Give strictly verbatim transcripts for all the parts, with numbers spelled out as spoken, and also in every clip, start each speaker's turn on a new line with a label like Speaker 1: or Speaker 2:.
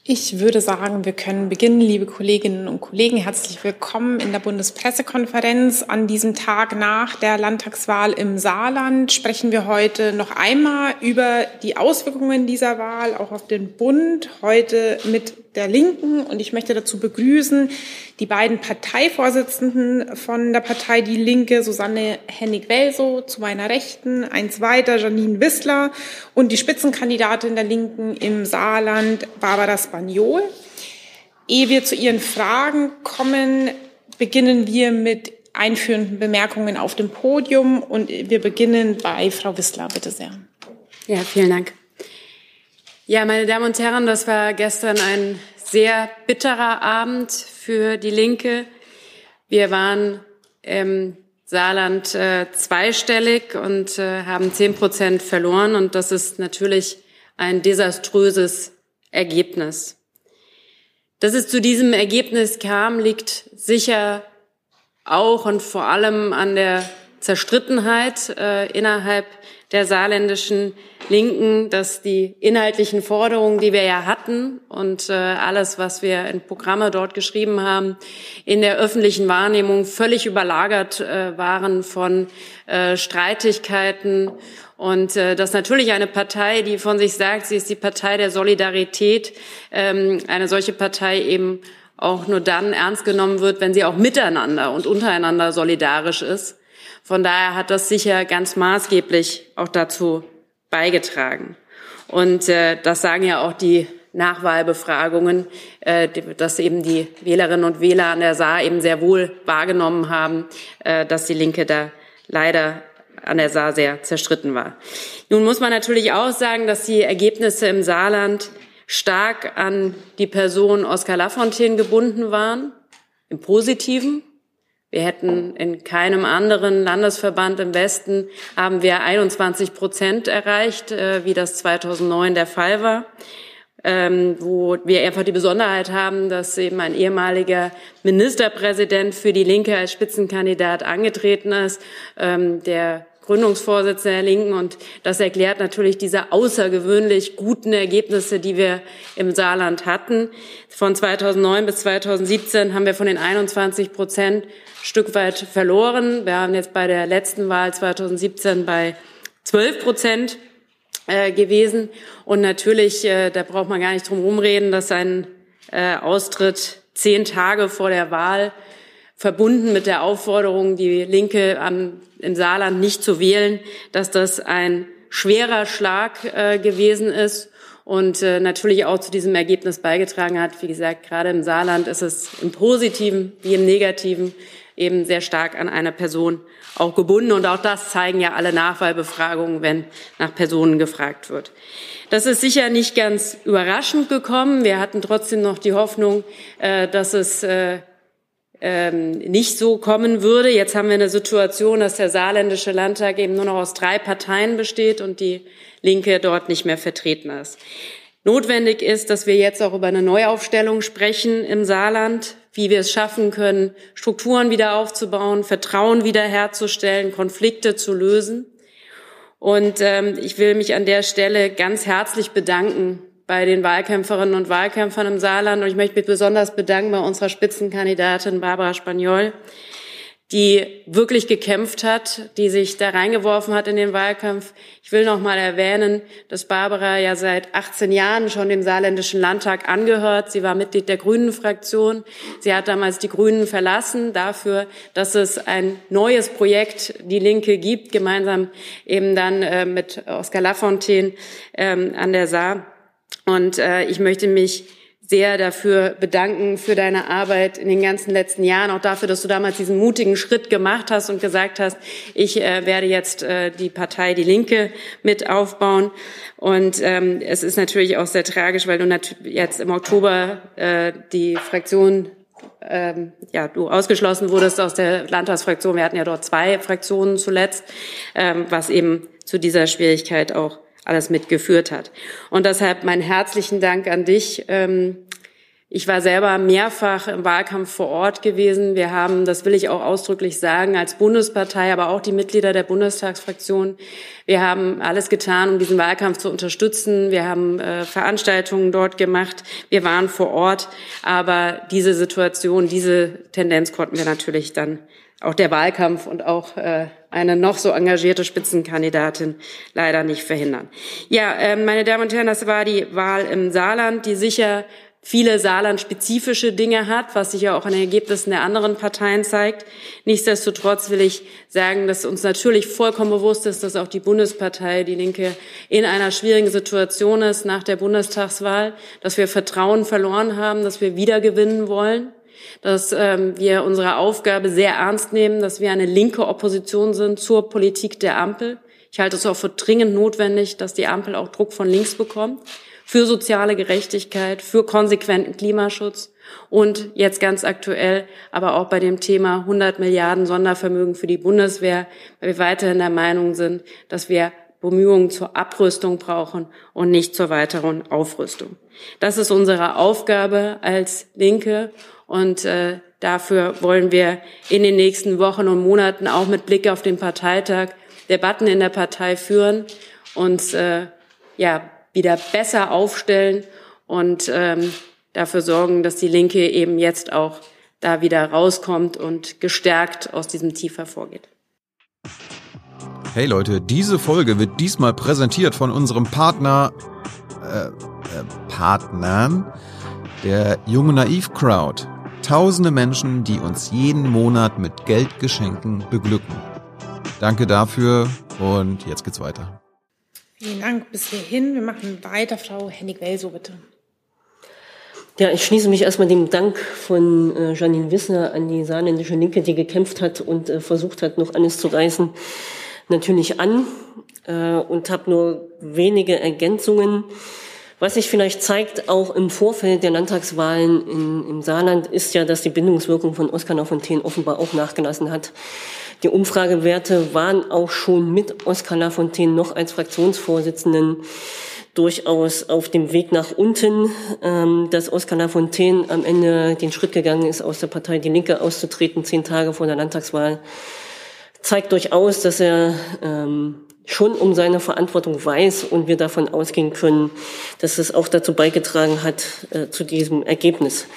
Speaker 1: Ich würde sagen, wir können beginnen, liebe Kolleginnen und Kollegen. Herzlich willkommen in der Bundespressekonferenz. An diesem Tag nach der Landtagswahl im Saarland sprechen wir heute noch einmal über die Auswirkungen dieser Wahl, auch auf den Bund, heute mit der Linken. Und ich möchte dazu begrüßen die beiden Parteivorsitzenden von der Partei Die Linke, Susanne Hennig-Welsow zu meiner Rechten, eins weiter Janine Wissler und die Spitzenkandidatin der Linken im Saarland, Barbara Spaniol. Ehe wir zu Ihren Fragen kommen, beginnen wir mit einführenden Bemerkungen auf dem Podium und wir beginnen bei Frau Wissler, bitte sehr.
Speaker 2: Ja, vielen Dank. Ja, meine Damen und Herren, das war gestern ein sehr bitterer Abend für die Linke. Wir waren im Saarland äh, zweistellig und äh, haben zehn Prozent verloren. Und das ist natürlich ein desaströses Ergebnis. Dass es zu diesem Ergebnis kam, liegt sicher auch und vor allem an der Zerstrittenheit äh, innerhalb der saarländischen Linken, dass die inhaltlichen Forderungen, die wir ja hatten und äh, alles, was wir in Programme dort geschrieben haben, in der öffentlichen Wahrnehmung völlig überlagert äh, waren von äh, Streitigkeiten und äh, dass natürlich eine Partei, die von sich sagt, sie ist die Partei der Solidarität, ähm, eine solche Partei eben auch nur dann ernst genommen wird, wenn sie auch miteinander und untereinander solidarisch ist. Von daher hat das sicher ganz maßgeblich auch dazu beigetragen. Und äh, das sagen ja auch die Nachwahlbefragungen, äh, dass eben die Wählerinnen und Wähler an der Saar eben sehr wohl wahrgenommen haben, äh, dass die Linke da leider an der Saar sehr zerstritten war. Nun muss man natürlich auch sagen, dass die Ergebnisse im Saarland stark an die Person Oskar Lafontaine gebunden waren, im Positiven. Wir hätten in keinem anderen Landesverband im Westen haben wir einundzwanzig Prozent erreicht, äh, wie das zweitausendneun der Fall war, ähm, wo wir einfach die Besonderheit haben, dass eben ein ehemaliger Ministerpräsident für die Linke als Spitzenkandidat angetreten ist, ähm, der Gründungsvorsitzender der Linken. Und das erklärt natürlich diese außergewöhnlich guten Ergebnisse, die wir im Saarland hatten. Von zweitausendneun bis zweitausendsiebzehn haben wir von den einundzwanzig Prozent Stück weit verloren. Wir haben jetzt bei der letzten Wahl zweitausendsiebzehn bei zwölf Prozent äh, gewesen. Und natürlich, äh, da braucht man gar nicht drum rumreden, dass ein äh, Austritt zehn Tage vor der Wahl verbunden mit der Aufforderung, die Linke am, im Saarland nicht zu wählen, dass das ein schwerer Schlag äh, gewesen ist und äh, natürlich auch zu diesem Ergebnis beigetragen hat. Wie gesagt, gerade im Saarland ist es im Positiven wie im Negativen eben sehr stark an einer Person auch gebunden. Und auch das zeigen ja alle Nachwahlbefragungen, wenn nach Personen gefragt wird. Das ist sicher nicht ganz überraschend gekommen. Wir hatten trotzdem noch die Hoffnung, äh, dass es äh, ähm, nicht so kommen würde. Jetzt haben wir eine Situation, dass der saarländische Landtag eben nur noch aus drei Parteien besteht und die Linke dort nicht mehr vertreten ist. Notwendig ist, dass wir jetzt auch über eine Neuaufstellung sprechen im Saarland, wie wir es schaffen können, Strukturen wieder aufzubauen, Vertrauen wiederherzustellen, Konflikte zu lösen. Und ähm, ich will mich an der Stelle ganz herzlich bedanken bei den Wahlkämpferinnen und Wahlkämpfern im Saarland. Und ich möchte mich besonders bedanken bei unserer Spitzenkandidatin Barbara Spaniol, die wirklich gekämpft hat, die sich da reingeworfen hat in den Wahlkampf. Ich will noch mal erwähnen, dass Barbara ja seit achtzehn Jahren schon dem Saarländischen Landtag angehört. Sie war Mitglied der Grünen-Fraktion. Sie hat damals die Grünen verlassen dafür, dass es ein neues Projekt, die Linke, gibt, gemeinsam eben dann äh, mit Oskar Lafontaine ähm, an der Saar. Und äh, ich möchte mich sehr dafür bedanken für deine Arbeit in den ganzen letzten Jahren, auch dafür, dass du damals diesen mutigen Schritt gemacht hast und gesagt hast, ich äh, werde jetzt äh, die Partei Die Linke mit aufbauen. Und ähm, es ist natürlich auch sehr tragisch, weil du nat- jetzt im Oktober äh, die Fraktion, ähm, ja, du ausgeschlossen wurdest aus der Landtagsfraktion. Wir hatten ja dort zwei Fraktionen zuletzt, ähm, was eben zu dieser Schwierigkeit auch alles mitgeführt hat. Und deshalb meinen herzlichen Dank an dich. Ich war selber mehrfach im Wahlkampf vor Ort gewesen. Wir haben, das will ich auch ausdrücklich sagen, als Bundespartei, aber auch die Mitglieder der Bundestagsfraktion, wir haben alles getan, um diesen Wahlkampf zu unterstützen. Wir haben äh, Veranstaltungen dort gemacht. Wir waren vor Ort. Aber diese Situation, diese Tendenz konnten wir natürlich dann, auch der Wahlkampf und auch äh, eine noch so engagierte Spitzenkandidatin leider nicht verhindern. Ja, äh, meine Damen und Herren, das war die Wahl im Saarland, die sicher viele saarlandspezifische Dinge hat, was sich ja auch an den Ergebnissen der anderen Parteien zeigt. Nichtsdestotrotz will ich sagen, dass uns natürlich vollkommen bewusst ist, dass auch die Bundespartei, die Linke, in einer schwierigen Situation ist nach der Bundestagswahl, dass wir Vertrauen verloren haben, dass wir wieder gewinnen wollen, dass ähm, wir unsere Aufgabe sehr ernst nehmen, dass wir eine linke Opposition sind zur Politik der Ampel. Ich halte es auch für dringend notwendig, dass die Ampel auch Druck von links bekommt. Für soziale Gerechtigkeit, für konsequenten Klimaschutz und jetzt ganz aktuell, aber auch bei dem Thema hundert Milliarden Sondervermögen für die Bundeswehr, weil wir weiterhin der Meinung sind, dass wir Bemühungen zur Abrüstung brauchen und nicht zur weiteren Aufrüstung. Das ist unsere Aufgabe als Linke und äh, dafür wollen wir in den nächsten Wochen und Monaten auch mit Blick auf den Parteitag Debatten in der Partei führen und äh, ja wieder besser aufstellen und ähm, dafür sorgen, dass die Linke eben jetzt auch da wieder rauskommt und gestärkt aus diesem Tief hervorgeht.
Speaker 3: Hey Leute, diese Folge wird diesmal präsentiert von unserem Partner, äh, äh, Partnern, der Junge Naiv Crowd. Tausende Menschen, die uns jeden Monat mit Geldgeschenken beglücken. Danke dafür und jetzt geht's weiter.
Speaker 1: Vielen Dank bis hierhin. Wir machen weiter. Frau Hennig-Welsow, bitte.
Speaker 4: Ja, ich schließe mich erstmal dem Dank von äh, Janine Wissner an die saarländische Linke, die gekämpft hat und äh, versucht hat, noch alles zu reißen, natürlich an äh, und habe nur wenige Ergänzungen. Was sich vielleicht zeigt, auch im Vorfeld der Landtagswahlen in, im Saarland, ist ja, dass die Bindungswirkung von Oskar Lafontaine offenbar auch nachgelassen hat. Die Umfragewerte waren auch schon mit Oskar Lafontaine noch als Fraktionsvorsitzenden durchaus auf dem Weg nach unten. Ähm, dass Oskar Lafontaine am Ende den Schritt gegangen ist, aus der Partei Die Linke auszutreten, zehn Tage vor der Landtagswahl, zeigt durchaus, dass er ähm, schon um seine Verantwortung weiß und wir davon ausgehen können, dass es auch dazu beigetragen hat, äh, zu diesem Ergebnis.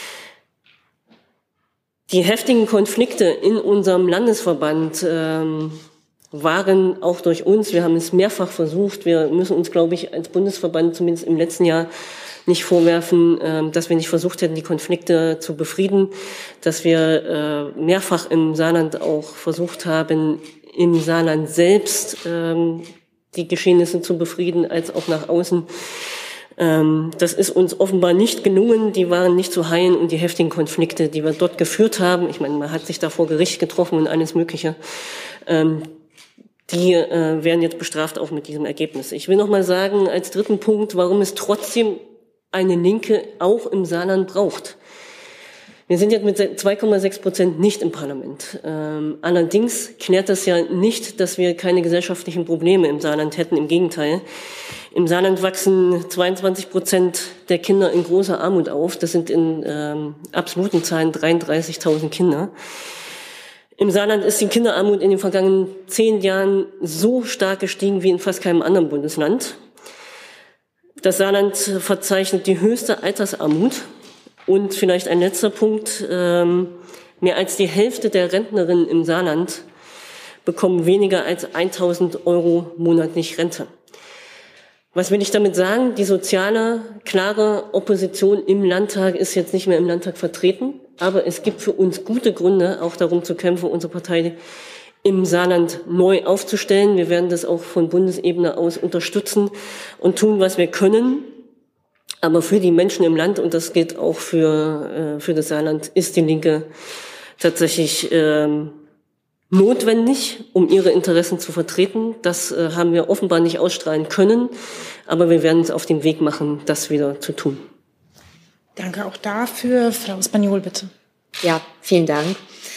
Speaker 4: Die heftigen Konflikte in unserem Landesverband ähm, waren auch durch uns, wir haben es mehrfach versucht, wir müssen uns, glaube ich, als Bundesverband zumindest im letzten Jahr nicht vorwerfen, äh, dass wir nicht versucht hätten, die Konflikte zu befrieden, dass wir äh, mehrfach im Saarland auch versucht haben, im Saarland selbst ähm, die Geschehnisse zu befrieden, als auch nach außen. Ähm, das ist uns offenbar nicht gelungen, die waren nicht zu heilen und die heftigen Konflikte, die wir dort geführt haben, ich meine, man hat sich da vor Gericht getroffen und alles Mögliche, ähm, die äh, werden jetzt bestraft auch mit diesem Ergebnis. Ich will noch mal sagen, als dritten Punkt, warum es trotzdem eine Linke auch im Saarland braucht. Wir sind jetzt mit zwei Komma sechs Prozent nicht im Parlament. Ähm, allerdings klärt das ja nicht, dass wir keine gesellschaftlichen Probleme im Saarland hätten. Im Gegenteil. Im Saarland wachsen zweiundzwanzig Prozent der Kinder in großer Armut auf. Das sind in ähm, absoluten Zahlen dreiunddreißigtausend Kinder. Im Saarland ist die Kinderarmut in den vergangenen zehn Jahren so stark gestiegen wie in fast keinem anderen Bundesland. Das Saarland verzeichnet die höchste Altersarmut. Und vielleicht ein letzter Punkt, ähm, mehr als die Hälfte der Rentnerinnen im Saarland bekommen weniger als tausend Euro monatlich Rente. Was will ich damit sagen? Die soziale, klare Opposition im Landtag ist jetzt nicht mehr im Landtag vertreten, aber es gibt für uns gute Gründe, auch darum zu kämpfen, unsere Partei im Saarland neu aufzustellen. Wir werden das auch von Bundesebene aus unterstützen und tun, was wir können. Aber für die Menschen im Land, und das gilt auch für, äh, für das Saarland, ist die Linke tatsächlich ähm, notwendig, um ihre Interessen zu vertreten. Das äh, haben wir offenbar nicht ausstrahlen können, aber wir werden uns auf den Weg machen, das wieder zu tun.
Speaker 1: Danke auch dafür. Frau Spaniol, bitte.
Speaker 5: Ja, vielen Dank.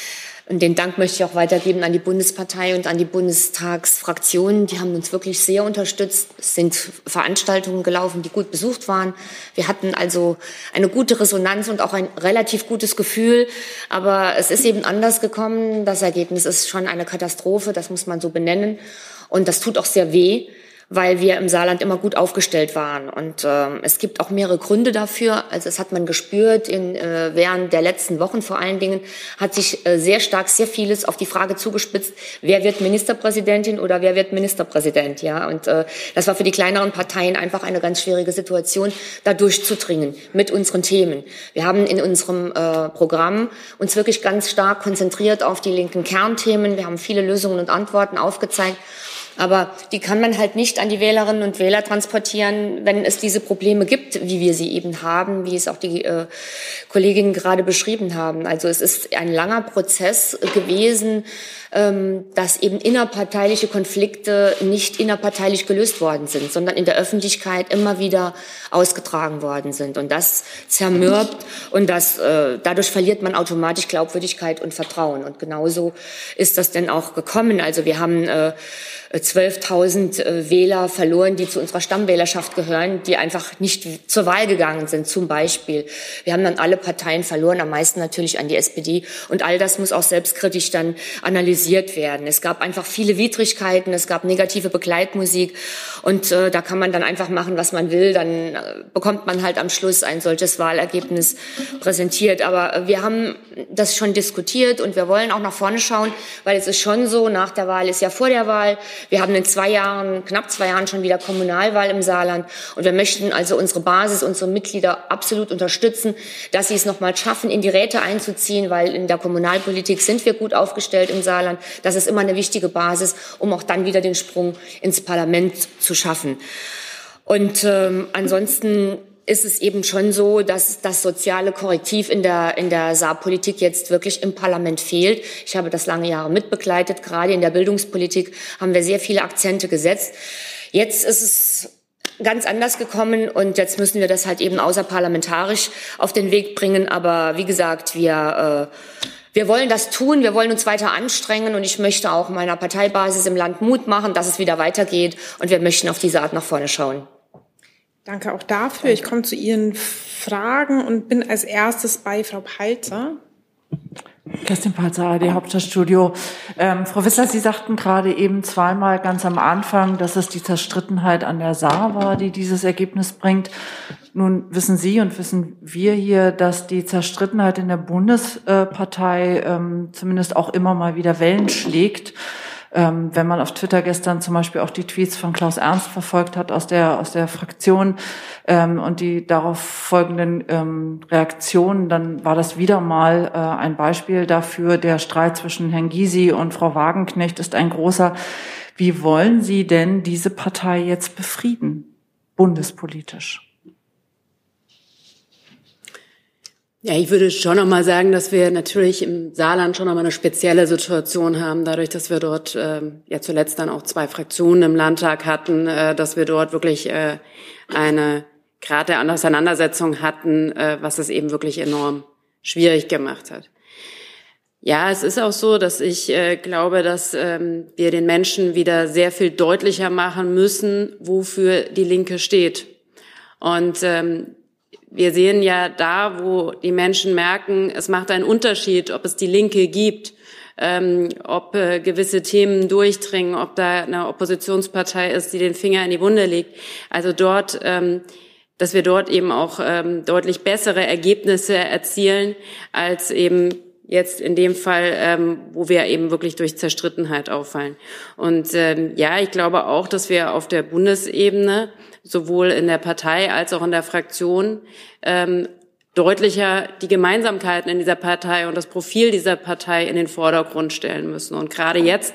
Speaker 5: Und den Dank möchte ich auch weitergeben an die Bundespartei und an die Bundestagsfraktionen. Die haben uns wirklich sehr unterstützt. Es sind Veranstaltungen gelaufen, die gut besucht waren. Wir hatten also eine gute Resonanz und auch ein relativ gutes Gefühl. Aber es ist eben anders gekommen. Das Ergebnis ist schon eine Katastrophe, das muss man so benennen. Und das tut auch sehr weh, weil wir im Saarland immer gut aufgestellt waren. Und äh, es gibt auch mehrere Gründe dafür. Also das hat man gespürt in, äh, während der letzten Wochen vor allen Dingen, hat sich äh, sehr stark, sehr vieles auf die Frage zugespitzt, wer wird Ministerpräsidentin oder wer wird Ministerpräsident. Ja, und äh, das war für die kleineren Parteien einfach eine ganz schwierige Situation, da durchzudringen mit unseren Themen. Wir haben in unserem äh, Programm uns wirklich ganz stark konzentriert auf die linken Kernthemen. Wir haben viele Lösungen und Antworten aufgezeigt. Aber die kann man halt nicht an die Wählerinnen und Wähler transportieren, wenn es diese Probleme gibt, wie wir sie eben haben, wie es auch die äh, Kolleginnen gerade beschrieben haben. Also es ist ein langer Prozess gewesen, ähm, dass eben innerparteiliche Konflikte nicht innerparteilich gelöst worden sind, sondern in der Öffentlichkeit immer wieder ausgetragen worden sind. Und das zermürbt und das, äh, dadurch verliert man automatisch Glaubwürdigkeit und Vertrauen. Und genauso ist das denn auch gekommen. Also wir haben äh, zwölftausend äh, Wähler verloren, die zu unserer Stammwählerschaft gehören, die einfach nicht zur Wahl gegangen sind, zum Beispiel. Wir haben dann alle Parteien verloren, am meisten natürlich an die S P D. Und all das muss auch selbstkritisch dann analysiert werden. Es gab einfach viele Widrigkeiten, es gab negative Begleitmusik. Und äh, da kann man dann einfach machen, was man will. Dann äh, bekommt man halt am Schluss ein solches Wahlergebnis präsentiert. Aber äh, wir haben das schon diskutiert und wir wollen auch nach vorne schauen, weil es ist schon so, nach der Wahl ist ja vor der Wahl. Wir haben in zwei Jahren, knapp zwei Jahren schon wieder Kommunalwahl im Saarland. Und wir möchten also unsere Basis, unsere Mitglieder absolut unterstützen, dass sie es nochmal schaffen, in die Räte einzuziehen, weil in der Kommunalpolitik sind wir gut aufgestellt im Saarland. Das ist immer eine wichtige Basis, um auch dann wieder den Sprung ins Parlament zu schaffen. Und ähm, ansonsten ist es eben schon so, dass das soziale Korrektiv in der, in der Saarpolitik jetzt wirklich im Parlament fehlt. Ich habe das lange Jahre mitbegleitet. Gerade in der Bildungspolitik haben wir sehr viele Akzente gesetzt. Jetzt ist es ganz anders gekommen und jetzt müssen wir das halt eben außerparlamentarisch auf den Weg bringen. Aber wie gesagt, wir, äh, wir wollen das tun, wir wollen uns weiter anstrengen und ich möchte auch meiner Parteibasis im Land Mut machen, dass es wieder weitergeht und wir möchten auf diese Art nach vorne schauen.
Speaker 1: Danke auch dafür. Ich komme zu Ihren Fragen und bin als erstes bei Frau Palzer.
Speaker 6: Kerstin Palzer, A R D Hauptstadtstudio. Ähm, Frau Wissler, Sie sagten gerade eben zweimal ganz am Anfang, dass es die Zerstrittenheit an der Saar war, die dieses Ergebnis bringt. Nun wissen Sie und wissen wir hier, dass die Zerstrittenheit in der Bundespartei ähm, zumindest auch immer mal wieder Wellen schlägt. Ähm, wenn man auf Twitter gestern zum Beispiel auch die Tweets von Klaus Ernst verfolgt hat aus der aus der Fraktion ähm, und die darauf folgenden ähm, Reaktionen, dann war das wieder mal äh, ein Beispiel dafür. Der Streit zwischen Herrn Gysi und Frau Wagenknecht ist ein großer. Wie wollen Sie denn diese Partei jetzt befrieden, bundespolitisch?
Speaker 2: Ja, ich würde schon noch mal sagen, dass wir natürlich im Saarland schon noch mal eine spezielle Situation haben, dadurch, dass wir dort äh, ja zuletzt dann auch zwei Fraktionen im Landtag hatten, äh, dass wir dort wirklich äh, eine Grad der Auseinandersetzung hatten, äh, was es eben wirklich enorm schwierig gemacht hat. Ja, es ist auch so, dass ich äh, glaube, dass ähm, wir den Menschen wieder sehr viel deutlicher machen müssen, wofür die Linke steht. Und ähm, wir sehen ja da, wo die Menschen merken, es macht einen Unterschied, ob es die Linke gibt, ähm, ob äh, gewisse Themen durchdringen, ob da eine Oppositionspartei ist, die den Finger in die Wunde legt. Also dort, ähm, dass wir dort eben auch ähm, deutlich bessere Ergebnisse erzielen, als eben jetzt in dem Fall, ähm, wo wir eben wirklich durch Zerstrittenheit auffallen. Und ähm, ja, ich glaube auch, dass wir auf der Bundesebene sowohl in der Partei als auch in der Fraktion ähm, deutlicher die Gemeinsamkeiten in dieser Partei und das Profil dieser Partei in den Vordergrund stellen müssen. Und gerade jetzt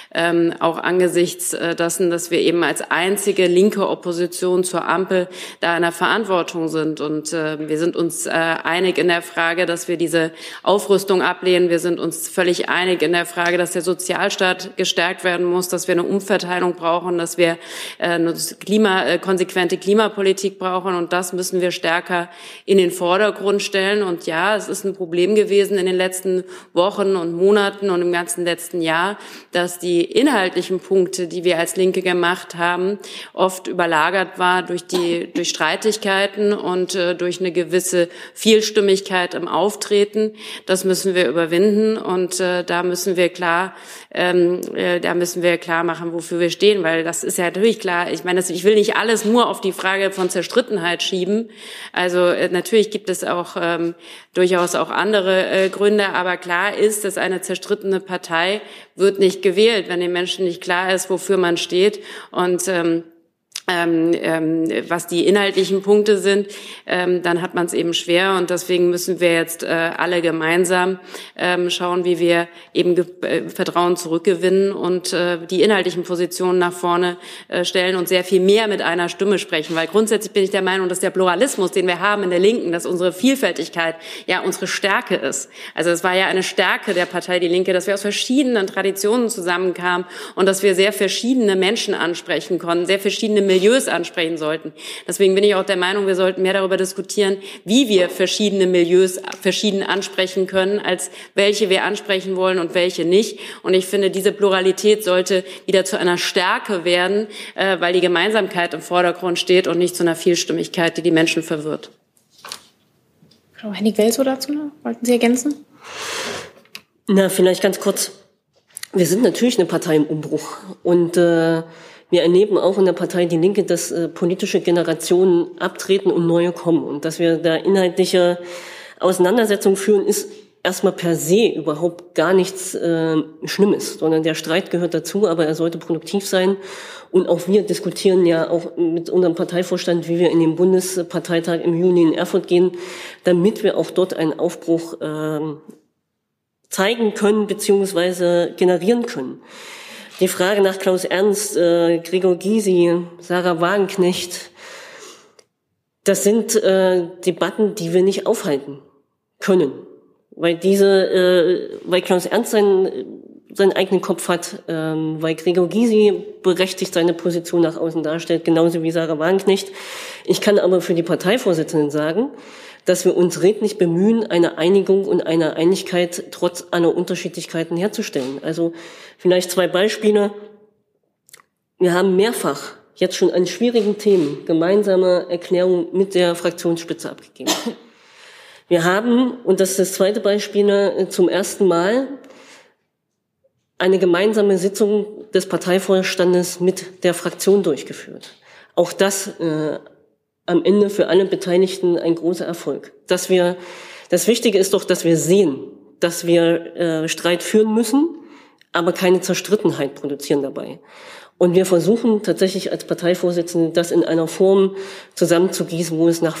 Speaker 2: ähm, auch angesichts äh, dessen, dass wir eben als einzige linke Opposition zur Ampel da in der Verantwortung sind. Und äh, wir sind uns äh, einig in der Frage, dass wir diese Aufrüstung ablehnen. Wir sind uns völlig einig in der Frage, dass der Sozialstaat gestärkt werden muss, dass wir eine Umverteilung brauchen, dass wir äh, eine Klima, äh, konsequente Klimapolitik brauchen. Und das müssen wir stärker in den Vordergrund stellen. Und ja, es ist ein Problem gewesen in den letzten Wochen und Monaten und im ganzen letzten Jahr, dass die inhaltlichen Punkte, die wir als Linke gemacht haben, oft überlagert war durch die durch Streitigkeiten und äh, durch eine gewisse Vielstimmigkeit im Auftreten. Das müssen wir überwinden und äh, da müssen wir klar, ähm, äh, da müssen wir klar machen, wofür wir stehen, weil das ist ja natürlich klar. Ich meine, das, ich will nicht alles nur auf die Frage von Zerstrittenheit schieben. Also äh, natürlich gibt es auch ähm, durchaus auch andere äh, Gründe, aber klar ist, dass eine zerstrittene Partei wird nicht gewählt, wenn den Menschen nicht klar ist, wofür man steht. Und ähm, Ähm, ähm, was die inhaltlichen Punkte sind, ähm, dann hat man es eben schwer und deswegen müssen wir jetzt äh, alle gemeinsam ähm, schauen, wie wir eben äh, Vertrauen zurückgewinnen und äh, die inhaltlichen Positionen nach vorne äh, stellen und sehr viel mehr mit einer Stimme sprechen, weil grundsätzlich bin ich der Meinung, dass der Pluralismus, den wir haben in der Linken, dass unsere Vielfältigkeit ja unsere Stärke ist. Also es war ja eine Stärke der Partei Die Linke, dass wir aus verschiedenen Traditionen zusammenkamen und dass wir sehr verschiedene Menschen ansprechen konnten, sehr verschiedene Milieus ansprechen sollten. Deswegen bin ich auch der Meinung, wir sollten mehr darüber diskutieren, wie wir verschiedene Milieus verschieden ansprechen können, als welche wir ansprechen wollen und welche nicht. Und ich finde, diese Pluralität sollte wieder zu einer Stärke werden, äh, weil die Gemeinsamkeit im Vordergrund steht und nicht zu einer Vielstimmigkeit, die die Menschen verwirrt.
Speaker 1: Frau Hennig-Welsow dazu noch? Wollten Sie ergänzen?
Speaker 4: Na, vielleicht ganz kurz. Wir sind natürlich eine Partei im Umbruch und äh, wir erleben auch in der Partei Die Linke, dass äh, politische Generationen abtreten und neue kommen. Und dass wir da inhaltliche Auseinandersetzungen führen, ist erstmal per se überhaupt gar nichts äh, Schlimmes, sondern der Streit gehört dazu, aber er sollte produktiv sein. Und auch wir diskutieren ja auch mit unserem Parteivorstand, wie wir in den Bundesparteitag im Juni in Erfurt gehen, damit wir auch dort einen Aufbruch äh, zeigen können beziehungsweise generieren können. Die Frage nach Klaus Ernst, äh, Gregor Gysi, Sarah Wagenknecht, das sind äh, Debatten, die wir nicht aufhalten können, weil diese, äh, weil Klaus Ernst seinen seinen eigenen Kopf hat, ähm, weil Gregor Gysi berechtigt seine Position nach außen darstellt, genauso wie Sarah Wagenknecht. Ich kann aber für die Parteivorsitzenden sagen, dass wir uns redlich bemühen, eine Einigung und eine Einigkeit trotz aller Unterschiedlichkeiten herzustellen. Also vielleicht zwei Beispiele. Wir haben mehrfach jetzt schon an schwierigen Themen gemeinsame Erklärungen mit der Fraktionsspitze abgegeben. Wir haben, und das ist das zweite Beispiel, zum ersten Mal eine gemeinsame Sitzung des Parteivorstandes mit der Fraktion durchgeführt. Auch das äh, am Ende für alle Beteiligten ein großer Erfolg. Dass wir, das Wichtige ist doch, dass wir sehen, dass wir äh, Streit führen müssen, aber keine Zerstrittenheit produzieren dabei. Und wir versuchen tatsächlich als Parteivorsitzende, das in einer Form zusammenzugießen, wo es nach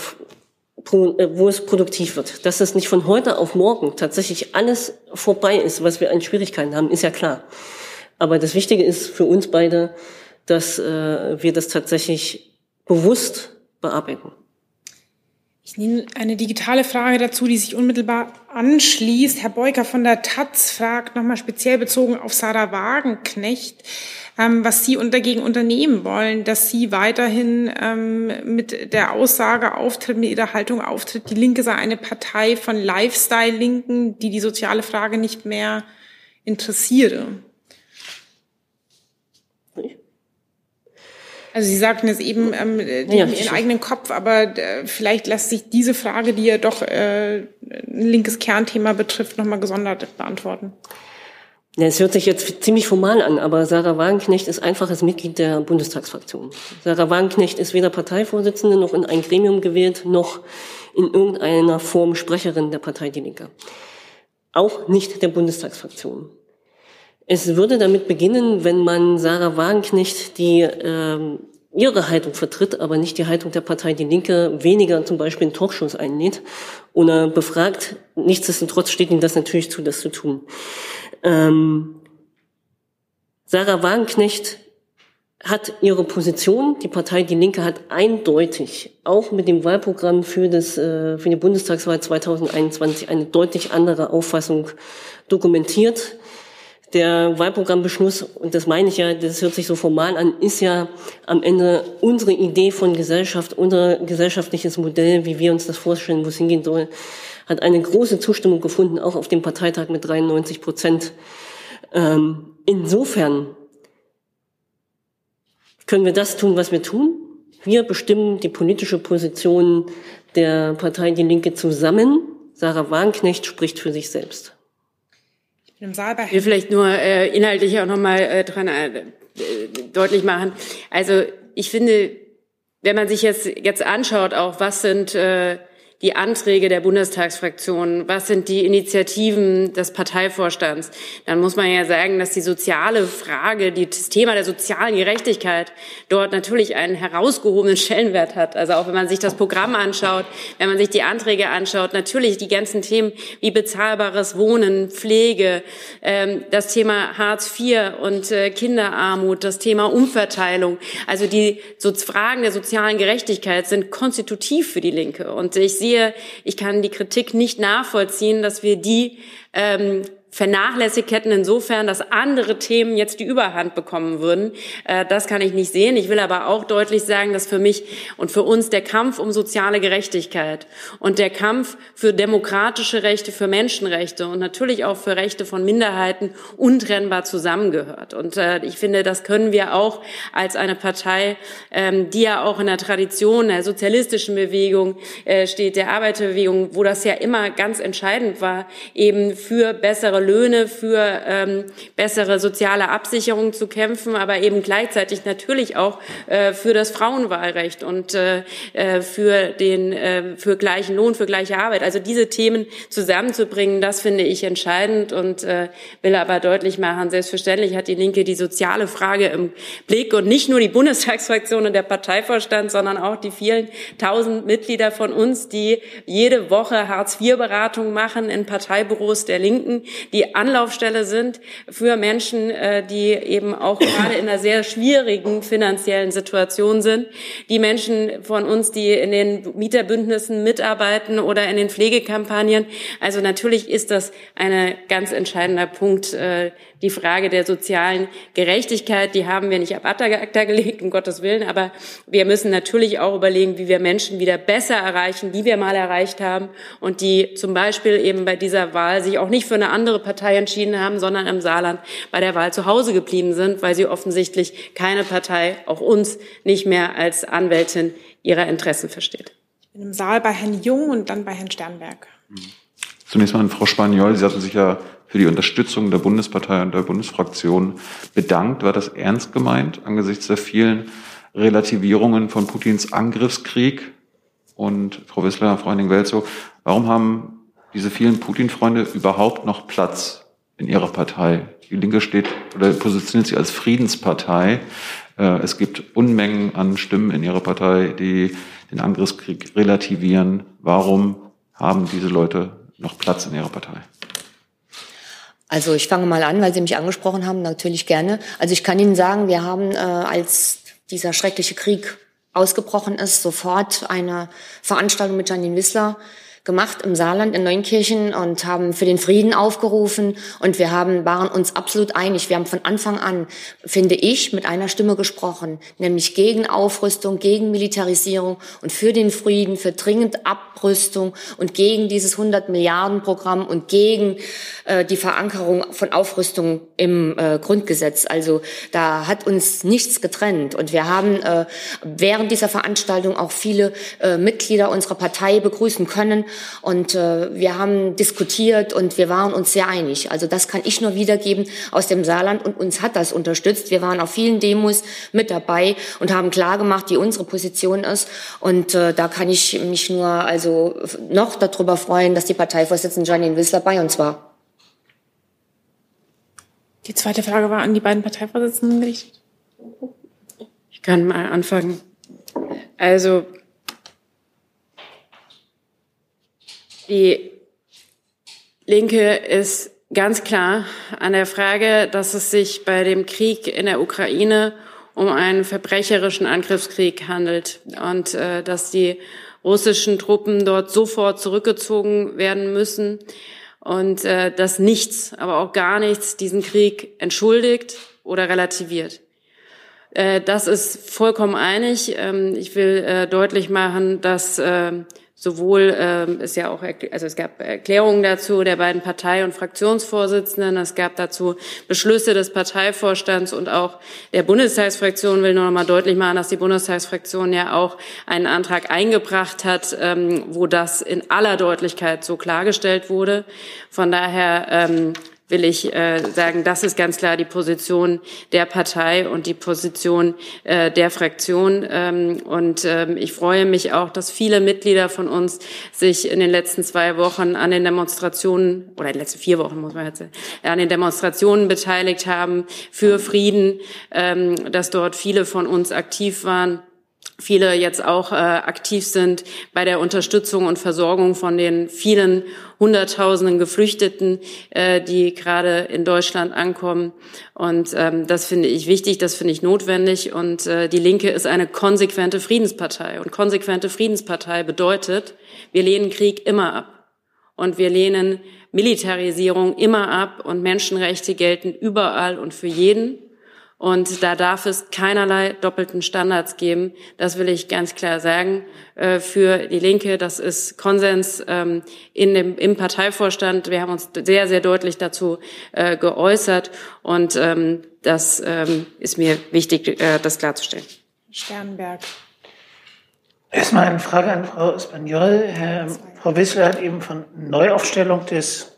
Speaker 4: wo es produktiv wird. Dass es nicht von heute auf morgen tatsächlich alles vorbei ist, was wir an Schwierigkeiten haben, ist ja klar. Aber das Wichtige ist für uns beide, dass äh, wir das tatsächlich bewusst bearbeiten.
Speaker 1: Ich nehme eine digitale Frage dazu, die sich unmittelbar anschließt. Herr Beuker von der Taz fragt nochmal speziell bezogen auf Sarah Wagenknecht, ähm, was Sie dagegen unternehmen wollen, dass sie weiterhin ähm, mit der Aussage auftritt, mit ihrer Haltung auftritt, die Linke sei eine Partei von Lifestyle-Linken, die die soziale Frage nicht mehr interessiere. Also Sie sagten es eben, ähm, die ja, haben ihren eigenen Kopf, aber äh, vielleicht lässt sich diese Frage, die ja doch äh, ein linkes Kernthema betrifft, nochmal gesondert beantworten.
Speaker 4: Ja, es hört sich jetzt ziemlich formal an, aber Sarah Wagenknecht ist einfaches Mitglied der Bundestagsfraktion. Sarah Wagenknecht ist weder Parteivorsitzende noch in ein Gremium gewählt, noch in irgendeiner Form Sprecherin der Partei Die Linke. Auch nicht der Bundestagsfraktion. Es würde damit beginnen, wenn man Sarah Wagenknecht, die ähm, ihre Haltung vertritt, aber nicht die Haltung der Partei Die Linke, weniger zum Beispiel in Talkshows einlädt oder befragt. Nichtsdestotrotz steht ihnen das natürlich zu, das zu tun. Ähm, Sarah Wagenknecht hat ihre Position, die Partei Die Linke hat eindeutig auch mit dem Wahlprogramm für das für die Bundestagswahl zweitausendeinundzwanzig eine deutlich andere Auffassung dokumentiert. Der Wahlprogrammbeschluss, und das meine ich ja, das hört sich so formal an, ist ja am Ende unsere Idee von Gesellschaft, unser gesellschaftliches Modell, wie wir uns das vorstellen, wo es hingehen soll, hat eine große Zustimmung gefunden, auch auf dem Parteitag mit dreiundneunzig Prozent. Ähm, insofern können wir das tun, was wir tun. Wir bestimmen die politische Position der Partei Die Linke zusammen. Sarah Wagenknecht spricht für sich selbst.
Speaker 1: Ich bin im Saal bei
Speaker 2: Ich will vielleicht nur äh, inhaltlich auch nochmal äh, dran äh, deutlich machen. Also ich finde, wenn man sich jetzt jetzt anschaut, auch was sind äh, die Anträge der Bundestagsfraktionen, was sind die Initiativen des Parteivorstands, dann muss man ja sagen, dass die soziale Frage, das Thema der sozialen Gerechtigkeit dort natürlich einen herausgehobenen Stellenwert hat. Also auch wenn man sich das Programm anschaut, wenn man sich die Anträge anschaut, natürlich die ganzen Themen wie bezahlbares Wohnen, Pflege, ähm, das Thema Hartz vier und äh, Kinderarmut, das Thema Umverteilung. Also die so Fragen der sozialen Gerechtigkeit sind konstitutiv für die Linke. Und ich sehe Ich kann die Kritik nicht nachvollziehen, dass wir die ähm, vernachlässigt hätten insofern, dass andere Themen jetzt die Überhand bekommen würden. Äh, das kann ich nicht sehen. Ich will aber auch deutlich sagen, dass für mich und für uns der Kampf um soziale Gerechtigkeit und der Kampf für demokratische Rechte, für Menschenrechte und natürlich auch für Rechte von Minderheiten untrennbar zusammengehört. Und äh, ich finde, das können wir auch als eine Partei, ähm, die ja auch in der Tradition der sozialistischen Bewegung äh, steht, der Arbeiterbewegung, wo das ja immer ganz entscheidend war, eben für bessere Löhne, für ähm, bessere soziale Absicherung zu kämpfen, aber eben gleichzeitig natürlich auch äh, für das Frauenwahlrecht und äh, für den äh, für gleichen Lohn, für gleiche Arbeit. Also diese Themen zusammenzubringen, das finde ich entscheidend und äh, will aber deutlich machen, selbstverständlich hat die Linke die soziale Frage im Blick und nicht nur die Bundestagsfraktion und der Parteivorstand, sondern auch die vielen tausend Mitglieder von uns, die jede Woche Hartz vier Beratungen machen in Parteibüros der Linken, die Anlaufstelle sind für Menschen, die eben auch gerade in einer sehr schwierigen finanziellen Situation sind. Die Menschen von uns, die in den Mieterbündnissen mitarbeiten oder in den Pflegekampagnen. Also natürlich ist das ein ganz entscheidender Punkt, die Frage der sozialen Gerechtigkeit. Die haben wir nicht ab acta gelegt, um Gottes Willen. Aber wir müssen natürlich auch überlegen, wie wir Menschen wieder besser erreichen, die wir mal erreicht haben und die zum Beispiel eben bei dieser Wahl sich auch nicht für eine andere Partei entschieden haben, sondern im Saarland bei der Wahl zu Hause geblieben sind, weil sie offensichtlich keine Partei, auch uns, nicht mehr als Anwältin ihrer Interessen versteht.
Speaker 1: Ich bin im Saal bei Herrn Jung und dann bei Herrn Sternberg.
Speaker 7: Zunächst mal an Frau Spaniol. Sie hatten sich ja für die Unterstützung der Bundespartei und der Bundesfraktion bedankt. War das ernst gemeint angesichts der vielen Relativierungen von Putins Angriffskrieg? Und Frau Wissler, Frau Henning-Welzow, warum haben diese vielen Putin-Freunde überhaupt noch Platz in ihrer Partei? Die Linke steht oder positioniert sich als Friedenspartei. Es gibt Unmengen an Stimmen in ihrer Partei, die den Angriffskrieg relativieren. Warum haben diese Leute noch Platz in ihrer Partei?
Speaker 5: Also ich fange mal an, weil Sie mich angesprochen haben, natürlich gerne. Also ich kann Ihnen sagen, wir haben, äh, als dieser schreckliche Krieg ausgebrochen ist, sofort eine Veranstaltung mit Janine Wissler gemacht im Saarland in Neunkirchen und haben für den Frieden aufgerufen und wir haben, waren uns absolut einig. Wir haben von Anfang an, finde ich, mit einer Stimme gesprochen, nämlich gegen Aufrüstung, gegen Militarisierung und für den Frieden, für dringend Abrüstung und gegen dieses hundert Milliarden Programm und gegen äh, die Verankerung von Aufrüstung im äh, Grundgesetz. Also da hat uns nichts getrennt und wir haben äh, während dieser Veranstaltung auch viele äh, Mitglieder unserer Partei begrüßen können. Und äh, wir haben diskutiert und wir waren uns sehr einig. Also das kann ich nur wiedergeben aus dem Saarland und uns hat das unterstützt. Wir waren auf vielen Demos mit dabei und haben klargemacht, wie unsere Position ist. Und äh, da kann ich mich nur also noch darüber freuen, dass die Parteivorsitzende Janine Wissler bei uns war.
Speaker 1: Die zweite Frage war an die beiden Parteivorsitzenden gerichtet.
Speaker 2: Ich kann mal anfangen. Also die Linke ist ganz klar an der Frage, dass es sich bei dem Krieg in der Ukraine um einen verbrecherischen Angriffskrieg handelt und äh, dass die russischen Truppen dort sofort zurückgezogen werden müssen und äh, dass nichts, aber auch gar nichts diesen Krieg entschuldigt oder relativiert. Äh, das ist vollkommen einig. Ähm, ich will äh, deutlich machen, dass äh, sowohl ähm, es ja auch, also es gab Erklärungen dazu der beiden Partei- und Fraktionsvorsitzenden, es gab dazu Beschlüsse des Parteivorstands und auch der Bundestagsfraktion. Will nur noch mal deutlich machen, dass die Bundestagsfraktion ja auch einen Antrag eingebracht hat, ähm, wo das in aller Deutlichkeit so klargestellt wurde. Von daher ähm, will ich äh, sagen, das ist ganz klar die Position der Partei und die Position äh, der Fraktion. Ähm, und ähm, ich freue mich auch, dass viele Mitglieder von uns sich in den letzten zwei Wochen an den Demonstrationen, oder in den letzten vier Wochen muss man jetzt sagen, an den Demonstrationen beteiligt haben für Frieden, ähm, dass dort viele von uns aktiv waren. Viele jetzt auch äh, aktiv sind bei der Unterstützung und Versorgung von den vielen Hunderttausenden Geflüchteten, äh, die gerade in Deutschland ankommen. Und ähm, das finde ich wichtig, das finde ich notwendig. Und äh, die Linke ist eine konsequente Friedenspartei. Und konsequente Friedenspartei bedeutet, wir lehnen Krieg immer ab. Und wir lehnen Militarisierung immer ab. Und Menschenrechte gelten überall und für jeden. Und da darf es keinerlei doppelten Standards geben. Das will ich ganz klar sagen. Äh, für die Linke, das ist Konsens ähm, in dem, im Parteivorstand. Wir haben uns sehr, sehr deutlich dazu äh, geäußert. Und ähm, das ähm, ist mir wichtig, äh, das klarzustellen.
Speaker 1: Sternberg.
Speaker 8: Erstmal eine Frage an Frau Espagnol. Herr, Frau Wissler hat eben von Neuaufstellung des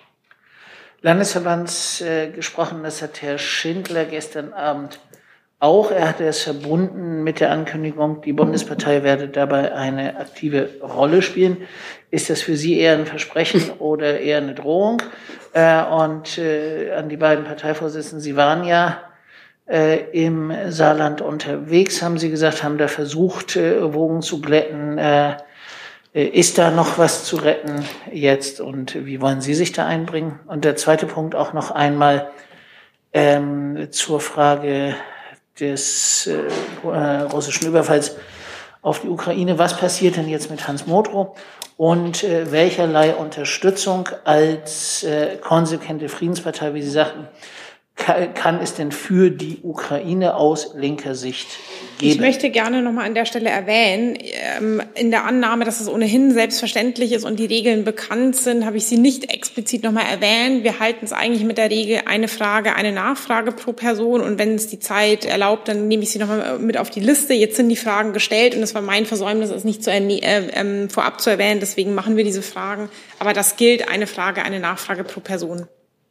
Speaker 8: Landesverbands äh, gesprochen. Das hat Herr Schindler gestern Abend auch. Er hatte es verbunden mit der Ankündigung, die Bundespartei werde dabei eine aktive Rolle spielen. Ist das für Sie eher ein Versprechen oder eher eine Drohung? Äh, und äh, an die beiden Parteivorsitzenden, Sie waren ja äh, im Saarland unterwegs, haben Sie gesagt, haben da versucht, äh, Wogen zu glätten. Äh, Ist da noch was zu retten jetzt und wie wollen Sie sich da einbringen? Und der zweite Punkt auch noch einmal ähm, zur Frage des äh, russischen Überfalls auf die Ukraine. Was passiert denn jetzt mit Hans Modrow und äh, welcherlei Unterstützung als äh, konsequente Friedenspartei, wie Sie sagten, kann, kann es denn für die Ukraine aus linker Sicht geben?
Speaker 1: Ich möchte gerne noch mal an der Stelle erwähnen, in der Annahme, dass es ohnehin selbstverständlich ist und die Regeln bekannt sind, habe ich sie nicht explizit noch mal erwähnt. Wir halten es eigentlich mit der Regel eine Frage, eine Nachfrage pro Person und wenn es die Zeit erlaubt, dann nehme ich sie noch mal mit auf die Liste. Jetzt sind die Fragen gestellt und es war mein Versäumnis, es nicht zu erne- äh, vorab zu erwähnen. Deswegen machen wir diese Fragen. Aber das gilt, eine Frage, eine Nachfrage pro Person.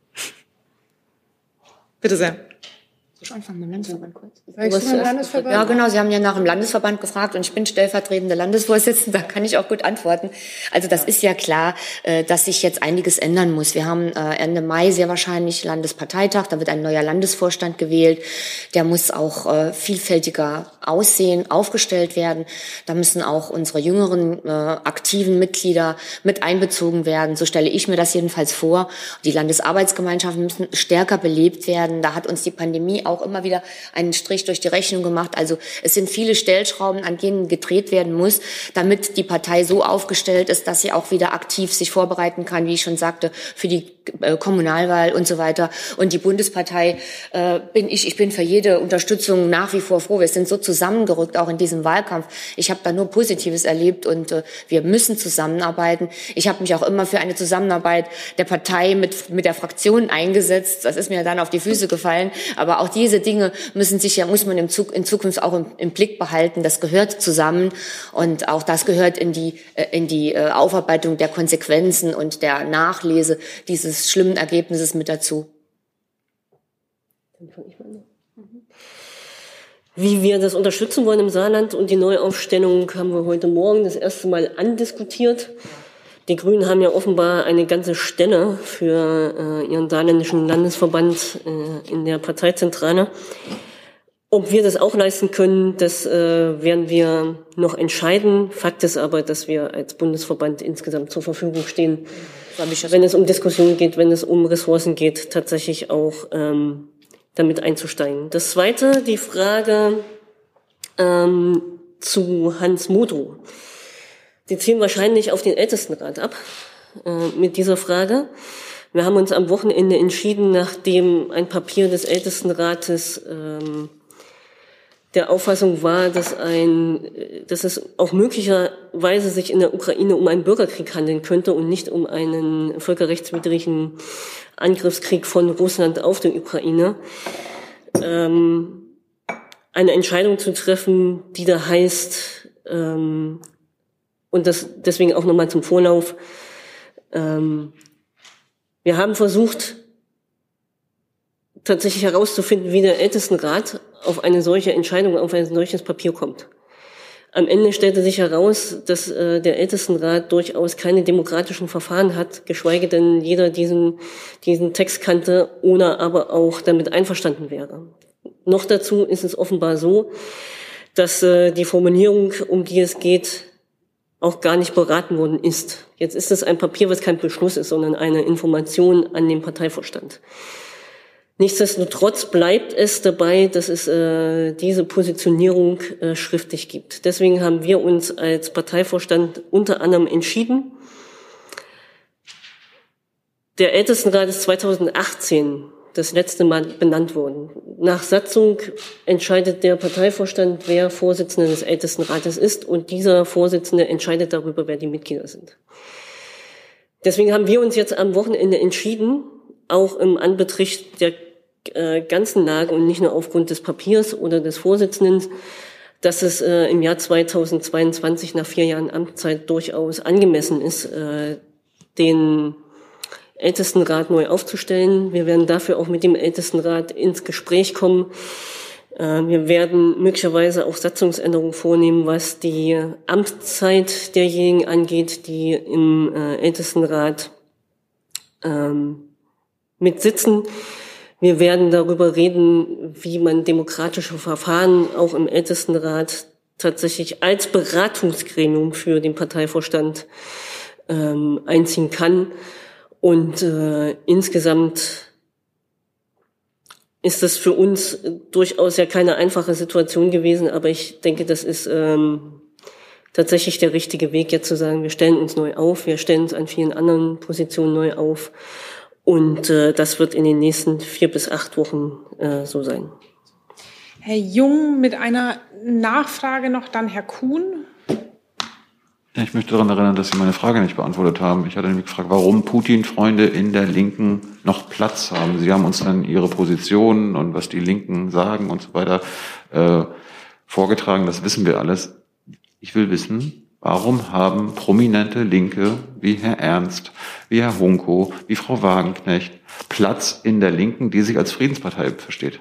Speaker 1: Bitte sehr.
Speaker 5: Soll ich anfangen mit dem Landesverband kurz?
Speaker 1: Landesverband?
Speaker 5: Ja, genau. Sie haben ja nach dem Landesverband gefragt und ich bin stellvertretende Landesvorsitzende. Da kann ich auch gut antworten. Also das ist ja klar, dass sich jetzt einiges ändern muss. Wir haben Ende Mai sehr wahrscheinlich Landesparteitag. Da wird ein neuer Landesvorstand gewählt. Der muss auch vielfältiger aussehen, aufgestellt werden. Da müssen auch unsere jüngeren aktiven Mitglieder mit einbezogen werden. So stelle ich mir das jedenfalls vor. Die Landesarbeitsgemeinschaften müssen stärker belebt werden. Da hat uns die Pandemie auch immer wieder einen Strich durch die Rechnung gemacht. Also es sind viele Stellschrauben, an denen gedreht werden muss, damit die Partei so aufgestellt ist, dass sie auch wieder aktiv sich vorbereiten kann, wie ich schon sagte, für die äh, Kommunalwahl und so weiter. Und die Bundespartei äh, bin ich, ich bin für jede Unterstützung nach wie vor froh. Wir sind so zusammengerückt, auch in diesem Wahlkampf. Ich habe da nur Positives erlebt und äh, wir müssen zusammenarbeiten. Ich habe mich auch immer für eine Zusammenarbeit der Partei mit, mit der Fraktion eingesetzt. Das ist mir dann auf die Füße gefallen. Aber auch diese Dinge müssen sich ja, muss man im Zug, in Zukunft auch im, im Blick behalten. Das gehört zusammen und auch das gehört in die, in die Aufarbeitung der Konsequenzen und der Nachlese dieses schlimmen Ergebnisses mit dazu.
Speaker 4: Dann fange ich mal an. Wie wir das unterstützen wollen im Saarland und die Neuaufstellung haben wir heute Morgen das erste Mal andiskutiert. Die Grünen haben ja offenbar eine ganze Stelle für äh, ihren saarländischen Landesverband äh, in der Parteizentrale. Ob wir das auch leisten können, das äh, werden wir noch entscheiden. Fakt ist aber, dass wir als Bundesverband insgesamt zur Verfügung stehen, wenn es um Diskussionen geht, wenn es um Ressourcen geht, tatsächlich auch ähm, damit einzusteigen. Das Zweite, die Frage ähm, zu Hans Modrow. Die zielen wahrscheinlich auf den Ältestenrat ab äh, mit dieser Frage. Wir haben uns am Wochenende entschieden, nachdem ein Papier des Ältestenrates ähm, der Auffassung war, dass ein, dass es auch möglicherweise sich in der Ukraine um einen Bürgerkrieg handeln könnte und nicht um einen völkerrechtswidrigen Angriffskrieg von Russland auf die Ukraine, ähm, eine Entscheidung zu treffen, die da heißt, ähm, und das deswegen auch nochmal zum Vorlauf, ähm, wir haben versucht, tatsächlich herauszufinden, wie der Ältestenrat auf eine solche Entscheidung, auf ein solches Papier kommt. Am Ende stellte sich heraus, dass äh, der Ältestenrat durchaus keine demokratischen Verfahren hat, geschweige denn jeder diesen, diesen Text kannte, ohne aber auch damit einverstanden wäre. Noch dazu ist es offenbar so, dass äh, die Formulierung, um die es geht, auch gar nicht beraten worden ist. Jetzt ist es ein Papier, was kein Beschluss ist, sondern eine Information an den Parteivorstand. Nichtsdestotrotz bleibt es dabei, dass es äh, diese Positionierung äh, schriftlich gibt. Deswegen haben wir uns als Parteivorstand unter anderem entschieden. Der Ältestenrat ist zweitausendachtzehn das letzte Mal benannt worden. Nach Satzung entscheidet der Parteivorstand, wer Vorsitzender des Ältestenrates ist, und dieser Vorsitzende entscheidet darüber, wer die Mitglieder sind. Deswegen haben wir uns jetzt am Wochenende entschieden, auch im Anbetracht der äh, ganzen Lage und nicht nur aufgrund des Papiers oder des Vorsitzenden, dass es äh, im Jahr zweitausendzweiundzwanzig nach vier Jahren Amtszeit durchaus angemessen ist, äh, den Ältestenrat neu aufzustellen. Wir werden dafür auch mit dem Ältestenrat ins Gespräch kommen. Äh, wir werden möglicherweise auch Satzungsänderungen vornehmen, was die Amtszeit derjenigen angeht, die im äh, Ältestenrat ähm, mit sitzen. Wir werden darüber reden, wie man demokratische Verfahren auch im Ältestenrat tatsächlich als Beratungsgremium für den Parteivorstand ähm, einziehen kann. Und äh, insgesamt ist das für uns durchaus ja keine einfache Situation gewesen, aber ich denke, das ist ähm, tatsächlich der richtige Weg, jetzt zu sagen, wir stellen uns neu auf, wir stellen uns an vielen anderen Positionen neu auf. Und äh, das wird in den nächsten vier bis acht Wochen äh, so sein.
Speaker 1: Herr Jung mit einer Nachfrage noch, dann Herr Kuhn.
Speaker 7: Ja, ich möchte daran erinnern, dass Sie meine Frage nicht beantwortet haben. Ich hatte nämlich gefragt, warum Putin-Freunde in der Linken noch Platz haben. Sie haben uns dann Ihre Positionen und was die Linken sagen und so weiter äh, vorgetragen. Das wissen wir alles. Ich will wissen, warum haben prominente Linke wie Herr Ernst, wie Herr Hunko, wie Frau Wagenknecht Platz in der Linken, die sich als Friedenspartei versteht?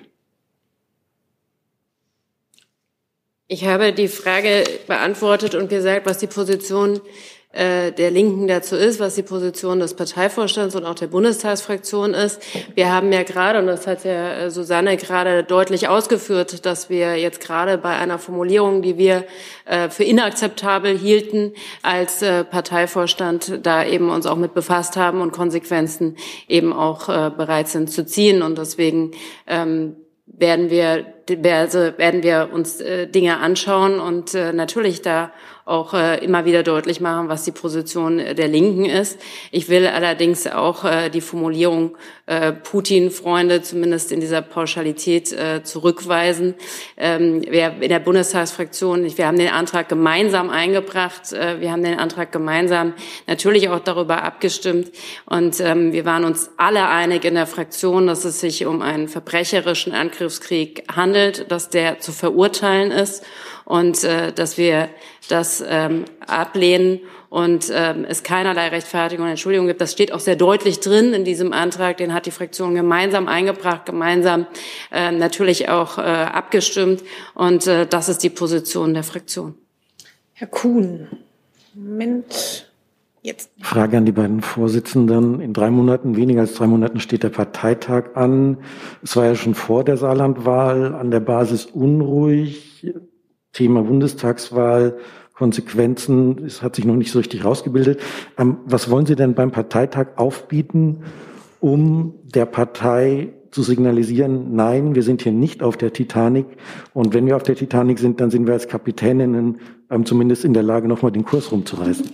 Speaker 2: Ich habe die Frage beantwortet und gesagt, was die Position äh, der Linken dazu ist, was die Position des Parteivorstands und auch der Bundestagsfraktion ist. Wir haben ja gerade, und das hat ja Susanne gerade deutlich ausgeführt, dass wir jetzt gerade bei einer Formulierung, die wir äh, für inakzeptabel hielten, als äh, Parteivorstand da eben uns auch mit befasst haben und Konsequenzen eben auch äh, bereit sind zu ziehen. Und deswegen ähm, werden wir diverse, werden wir uns äh, Dinge anschauen und äh, natürlich da auch äh, immer wieder deutlich machen, was die Position der Linken ist. Ich will allerdings auch äh, die Formulierung äh, Putin-Freunde zumindest in dieser Pauschalität äh, zurückweisen. Ähm, wir in der Bundestagsfraktion, wir haben den Antrag gemeinsam eingebracht, äh, wir haben den Antrag gemeinsam natürlich auch darüber abgestimmt und ähm, wir waren uns alle einig in der Fraktion, dass es sich um einen verbrecherischen Angriffskrieg handelt, dass der zu verurteilen ist und äh, dass wir das ähm, ablehnen und ähm, es keinerlei Rechtfertigung und Entschuldigung gibt. Das steht auch sehr deutlich drin in diesem Antrag. Den hat die Fraktion gemeinsam eingebracht, gemeinsam äh, natürlich auch äh, abgestimmt. Und äh, das ist die Position der Fraktion.
Speaker 1: Herr Kuhn, Moment. Jetzt.
Speaker 9: Frage an die beiden Vorsitzenden. In drei Monaten, weniger als drei Monaten steht der Parteitag an. Es war ja schon vor der Saarlandwahl an der Basis unruhig. Thema Bundestagswahl, Konsequenzen, es hat sich noch nicht so richtig rausgebildet. Ähm, was wollen Sie denn beim Parteitag aufbieten, um der Partei zu signalisieren, nein, wir sind hier nicht auf der Titanic. Und wenn wir auf der Titanic sind, dann sind wir als Kapitäninnen ähm, zumindest in der Lage, nochmal den Kurs rumzureißen.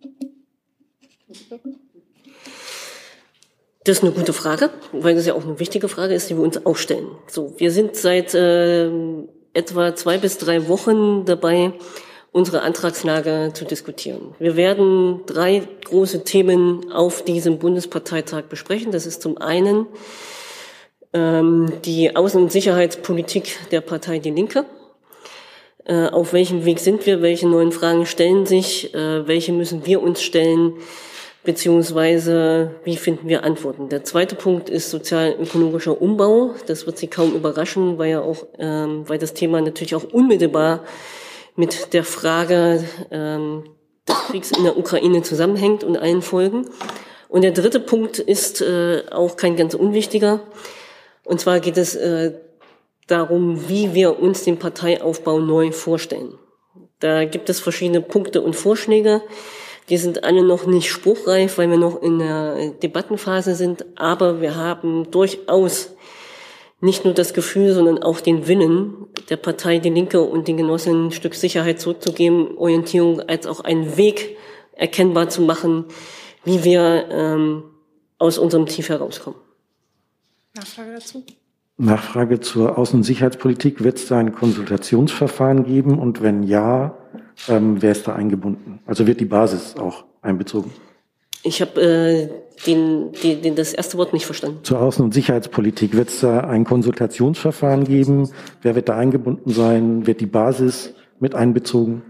Speaker 4: Das ist eine gute Frage, weil das ja auch eine wichtige Frage ist, die wir uns auch stellen. So, wir sind seit äh, etwa zwei bis drei Wochen dabei, unsere Antragslage zu diskutieren. Wir werden drei große Themen auf diesem Bundesparteitag besprechen. Das ist zum einen ähm, die Außen- und Sicherheitspolitik der Partei Die Linke. Äh, auf welchem Weg sind wir? Welche neuen Fragen stellen sich? Äh, welche müssen wir uns stellen? Beziehungsweise, wie finden wir Antworten? Der zweite Punkt ist sozial-ökologischer Umbau. Das wird Sie kaum überraschen, weil ja auch, ähm, weil das Thema natürlich auch unmittelbar mit der Frage ähm, des Kriegs in der Ukraine zusammenhängt und allen Folgen. Und der dritte Punkt ist äh, auch kein ganz unwichtiger. Und zwar geht es äh, darum, wie wir uns den Parteiaufbau neu vorstellen. Da gibt es verschiedene Punkte und Vorschläge. Die sind alle noch nicht spruchreif, weil wir noch in der Debattenphase sind. Aber wir haben durchaus nicht nur das Gefühl, sondern auch den Willen der Partei Die Linke und den Genossinnen ein Stück Sicherheit zurückzugeben, Orientierung als auch einen Weg erkennbar zu machen, wie wir ähm, aus unserem Tief herauskommen.
Speaker 1: Nachfrage dazu?
Speaker 9: Nachfrage zur Außen- und Sicherheitspolitik. Wird es da ein Konsultationsverfahren geben? Und wenn ja, ähm, wer ist da eingebunden? Also wird die Basis auch einbezogen?
Speaker 4: Ich habe äh, den, den, den, das erste Wort nicht verstanden.
Speaker 9: Zur Außen- und Sicherheitspolitik. Wird es da ein Konsultationsverfahren geben? Wer wird da eingebunden sein? Wird die Basis mit einbezogen?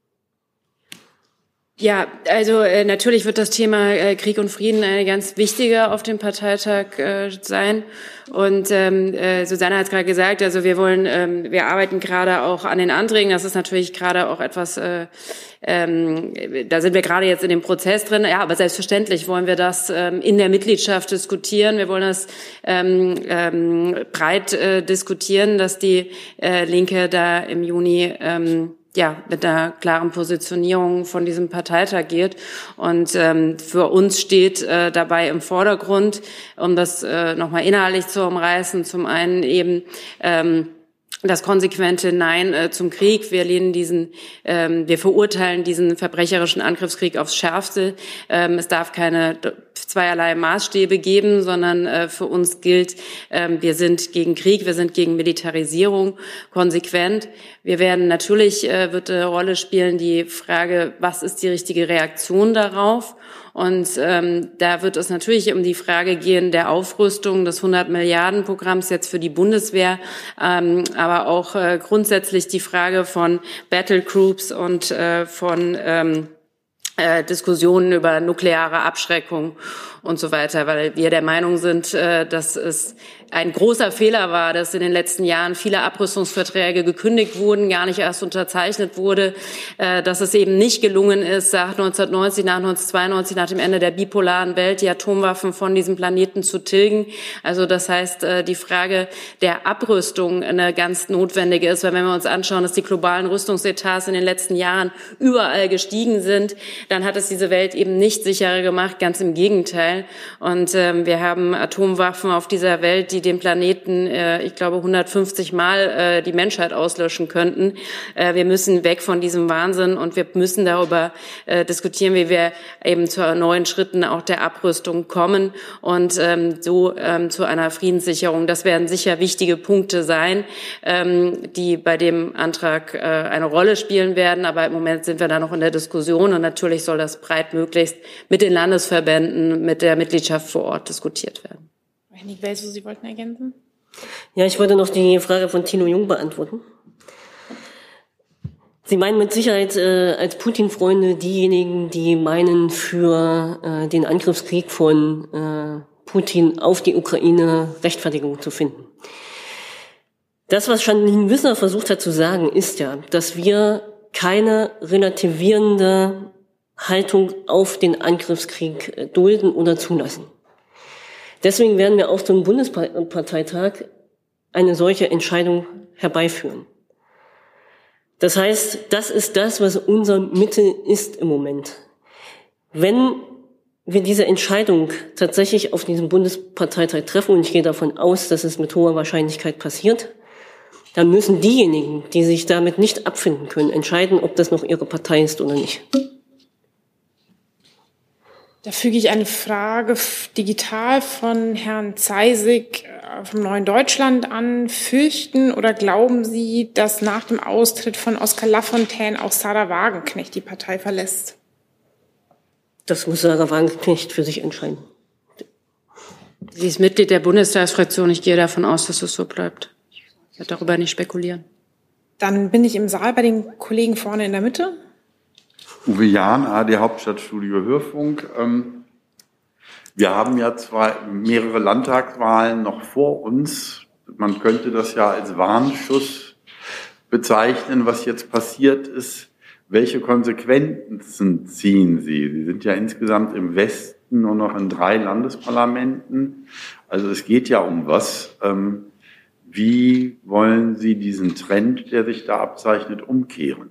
Speaker 2: Ja, also äh, natürlich wird das Thema äh, Krieg und Frieden eine ganz wichtige auf dem Parteitag äh, sein. Und ähm, äh, Susanne hat es gerade gesagt, also wir wollen, ähm, wir arbeiten gerade auch an den Anträgen. Das ist natürlich gerade auch etwas, äh, ähm, da sind wir gerade jetzt in dem Prozess drin. Ja, aber selbstverständlich wollen wir das ähm, in der Mitgliedschaft diskutieren. Wir wollen das ähm, ähm, breit äh, diskutieren, dass die äh, Linke da im Juni ähm, ja, mit einer klaren Positionierung von diesem Parteitag geht. Und ähm, für uns steht äh, dabei im Vordergrund, um das äh, nochmal inhaltlich zu umreißen, zum einen eben ähm, das konsequente Nein äh, zum Krieg. Wir lehnen diesen, ähm, wir verurteilen diesen verbrecherischen Angriffskrieg aufs Schärfste. Ähm, es darf keine zweierlei Maßstäbe geben, sondern äh, für uns gilt, äh, wir sind gegen Krieg, wir sind gegen Militarisierung, konsequent. Wir werden natürlich, äh, wird eine Rolle spielen die Frage, was ist die richtige Reaktion darauf? Und ähm, da wird es natürlich um die Frage gehen der Aufrüstung des hundert Milliarden Programms jetzt für die Bundeswehr, ähm, aber auch äh, grundsätzlich die Frage von Battlegroups und äh, von ähm, äh, Diskussionen über nukleare Abschreckung und so weiter, weil wir der Meinung sind, äh, dass es ein großer Fehler war, dass in den letzten Jahren viele Abrüstungsverträge gekündigt wurden, gar nicht erst unterzeichnet wurde, äh, dass es eben nicht gelungen ist, nach neunzehnhundertneunzig, nach neunzehnhundertzweiundneunzig, nach dem Ende der bipolaren Welt, die Atomwaffen von diesem Planeten zu tilgen. Also das heißt, äh, die Frage der Abrüstung eine ganz notwendige ist, weil wenn wir uns anschauen, dass die globalen Rüstungsetats in den letzten Jahren überall gestiegen sind, dann hat es diese Welt eben nicht sicherer gemacht, ganz im Gegenteil. Und ähm, wir haben Atomwaffen auf dieser Welt, die den Planeten, äh, ich glaube, hundertfünfzig Mal äh, die Menschheit auslöschen könnten. Äh, wir müssen weg von diesem Wahnsinn und wir müssen darüber äh, diskutieren, wie wir eben zu neuen Schritten auch der Abrüstung kommen und ähm, so ähm, zu einer Friedenssicherung. Das werden sicher wichtige Punkte sein, ähm, die bei dem Antrag äh, eine Rolle spielen werden. Aber im Moment sind wir da noch in der Diskussion und natürlich soll das breitmöglichst mit den Landesverbänden, mit der Mitgliedschaft vor Ort diskutiert werden.
Speaker 1: Herr Nick-Welsow, Sie wollten ergänzen?
Speaker 4: Ja, ich wollte noch die Frage von Thilo Jung beantworten. Sie meinen mit Sicherheit äh, als Putin-Freunde diejenigen, die meinen, für äh, den Angriffskrieg von äh, Putin auf die Ukraine Rechtfertigung zu finden. Das, was Janine Wissler versucht hat zu sagen, ist ja, dass wir keine relativierende Haltung auf den Angriffskrieg dulden oder zulassen. Deswegen werden wir auf dem Bundesparteitag eine solche Entscheidung herbeiführen. Das heißt, das ist das, was unser Mittel ist im Moment. Wenn wir diese Entscheidung tatsächlich auf diesem Bundesparteitag treffen, und ich gehe davon aus, dass es mit hoher Wahrscheinlichkeit passiert, dann müssen diejenigen, die sich damit nicht abfinden können, entscheiden, ob das noch ihre Partei ist oder nicht.
Speaker 1: Da füge ich eine Frage digital von Herrn Zeisig vom Neuen Deutschland an. Fürchten oder glauben Sie, dass nach dem Austritt von Oskar Lafontaine auch Sarah Wagenknecht die Partei verlässt?
Speaker 4: Das muss Sarah Wagenknecht für sich entscheiden.
Speaker 2: Sie ist Mitglied der Bundestagsfraktion. Ich gehe davon aus, dass es so bleibt. Ich werde darüber nicht spekulieren.
Speaker 1: Dann bin ich im Saal bei den Kollegen vorne in der Mitte.
Speaker 10: Uwe Jahn, A R D Hauptstadtstudio Hörfunk. Wir haben ja zwei, mehrere Landtagswahlen noch vor uns. Man könnte das ja als Warnschuss bezeichnen, was jetzt passiert ist. Welche Konsequenzen ziehen Sie? Sie sind ja insgesamt im Westen nur noch in drei Landesparlamenten. Also es geht ja um was. Wie wollen Sie diesen Trend, der sich da abzeichnet, umkehren?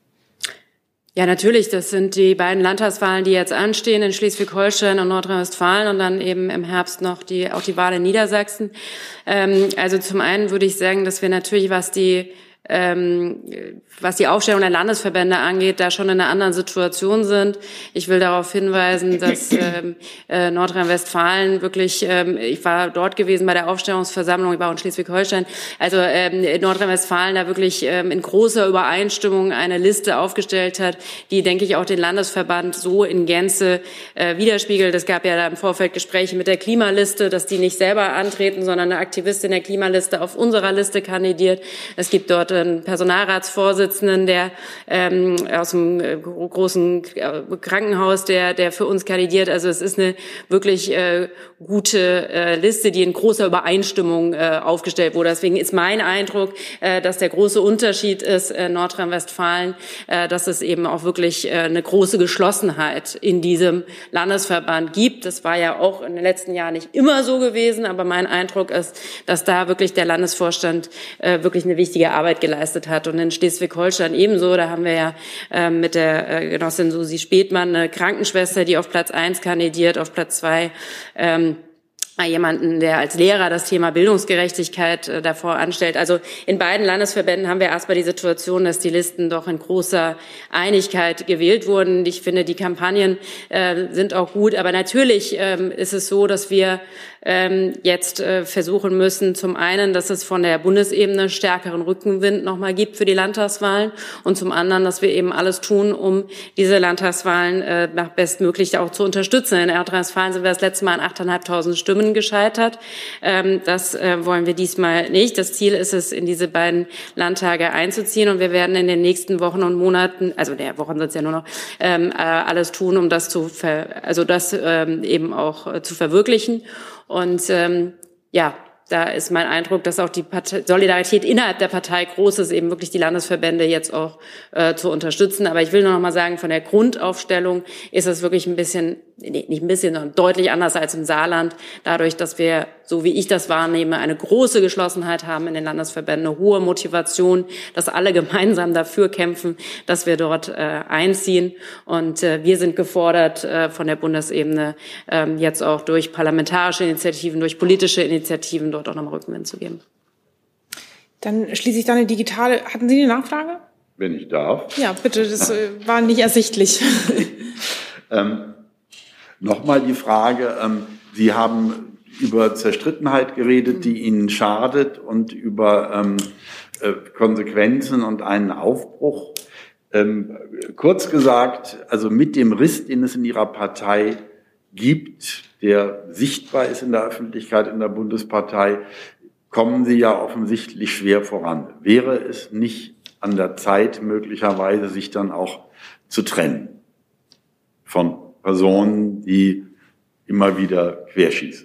Speaker 2: Ja, natürlich. Das sind die beiden Landtagswahlen, die jetzt anstehen in Schleswig-Holstein und Nordrhein-Westfalen und dann eben im Herbst noch die, auch die Wahl in Niedersachsen. Ähm, also zum einen würde ich sagen, dass wir natürlich, was die Ähm, was die Aufstellung der Landesverbände angeht, da schon in einer anderen Situation sind. Ich will darauf hinweisen, dass ähm, äh, Nordrhein-Westfalen wirklich, ähm, ich war dort gewesen bei der Aufstellungsversammlung, ich war auch in Schleswig-Holstein, also ähm, Nordrhein-Westfalen da wirklich ähm, in großer Übereinstimmung eine Liste aufgestellt hat, die, denke ich, auch den Landesverband so in Gänze äh, widerspiegelt. Es gab ja da im Vorfeld Gespräche mit der Klimaliste, dass die nicht selber antreten, sondern eine Aktivistin der Klimaliste auf unserer Liste kandidiert. Es gibt dort einen Personalratsvorsitzenden, der ähm, aus dem äh, großen äh, Krankenhaus, der der für uns kandidiert. Also es ist eine wirklich äh, gute äh, Liste, die in großer Übereinstimmung äh, aufgestellt wurde. Deswegen ist mein Eindruck, äh, dass der große Unterschied ist, äh, Nordrhein-Westfalen, äh, dass es eben auch wirklich äh, eine große Geschlossenheit in diesem Landesverband gibt. Das war ja auch in den letzten Jahren nicht immer so gewesen, aber mein Eindruck ist, dass da wirklich der Landesvorstand äh, wirklich eine wichtige Arbeit geleistet hat. Und in Schleswig-Holstein ebenso, da haben wir ja äh, mit der äh, Genossin Susi Spätmann eine Krankenschwester, die auf Platz eins kandidiert, auf Platz zwei ähm, jemanden, der als Lehrer das Thema Bildungsgerechtigkeit äh, davor anstellt. Also in beiden Landesverbänden haben wir erstmal die Situation, dass die Listen doch in großer Einigkeit gewählt wurden. Ich finde, die Kampagnen äh, sind auch gut, aber natürlich ähm, ist es so, dass wir ähm, jetzt äh, versuchen müssen, zum einen, dass es von der Bundesebene stärkeren Rückenwind nochmal gibt für die Landtagswahlen und zum anderen, dass wir eben alles tun, um diese Landtagswahlen äh, nach bestmöglich auch zu unterstützen. In Nordrhein-Westfalen sind wir das letzte Mal an achttausendfünfhundert Stimmen gescheitert. Ähm, das äh, wollen wir diesmal nicht. Das Ziel ist es, in diese beiden Landtage einzuziehen und wir werden in den nächsten Wochen und Monaten, also der Wochen sind es ja nur noch, ähm, äh, alles tun, um das zu, ver also das ähm, eben auch äh, zu verwirklichen. Und ähm, ja, da ist mein Eindruck, dass auch die Partei Solidarität innerhalb der Partei groß ist, eben wirklich die Landesverbände jetzt auch äh, zu unterstützen. Aber ich will nur noch mal sagen, von der Grundaufstellung ist es wirklich ein bisschen, nee, nicht ein bisschen, sondern deutlich anders als im Saarland. Dadurch, dass wir, so wie ich das wahrnehme, eine große Geschlossenheit haben in den Landesverbänden, eine hohe Motivation, dass alle gemeinsam dafür kämpfen, dass wir dort äh, einziehen. Und äh, wir sind gefordert, äh, von der Bundesebene äh, jetzt auch durch parlamentarische Initiativen, durch politische Initiativen dort auch nochmal Rückenwind zu geben.
Speaker 1: Dann schließe ich da eine digitale. Hatten Sie eine Nachfrage?
Speaker 10: Wenn ich darf.
Speaker 1: Ja, bitte, das äh, war nicht ersichtlich.
Speaker 10: ähm, Nochmal die Frage, ähm, Sie haben über Zerstrittenheit geredet, die Ihnen schadet und über ähm, äh, Konsequenzen und einen Aufbruch. Ähm, kurz gesagt, also mit dem Riss, den es in Ihrer Partei gibt, der sichtbar ist in der Öffentlichkeit, in der Bundespartei, kommen Sie ja offensichtlich schwer voran. Wäre es nicht an der Zeit, möglicherweise sich dann auch zu trennen von Personen, die immer wieder querschießen?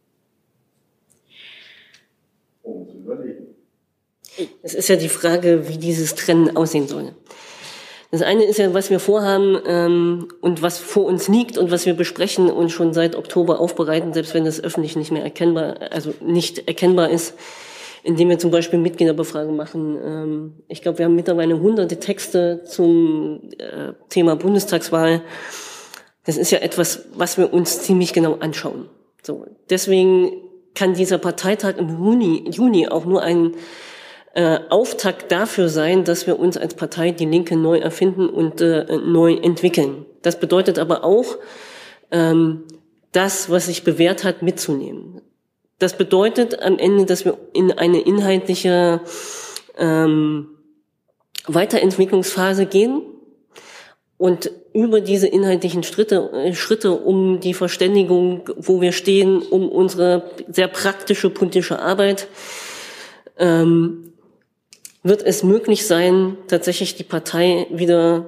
Speaker 10: Um zu überlegen.
Speaker 4: Es ist ja die Frage, wie dieses Trennen aussehen soll. Das eine ist ja, was wir vorhaben ähm, und was vor uns liegt und was wir besprechen und schon seit Oktober aufbereiten, selbst wenn das öffentlich nicht mehr erkennbar, also nicht erkennbar ist, indem wir zum Beispiel Mitgliederbefragung machen. Ähm, ich glaube, wir haben mittlerweile hunderte Texte zum äh, Thema Bundestagswahl. Das ist ja etwas, was wir uns ziemlich genau anschauen. So, deswegen kann dieser Parteitag im Juni, Juni auch nur ein äh, Auftakt dafür sein, dass wir uns als Partei Die Linke neu erfinden und äh, neu entwickeln. Das bedeutet aber auch, ähm, das, was sich bewährt hat, mitzunehmen. Das bedeutet am Ende, dass wir in eine inhaltliche ähm, Weiterentwicklungsphase gehen und über diese inhaltlichen Schritte, Schritte um die Verständigung, wo wir stehen, um unsere sehr praktische politische Arbeit, ähm, wird es möglich sein, tatsächlich die Partei wieder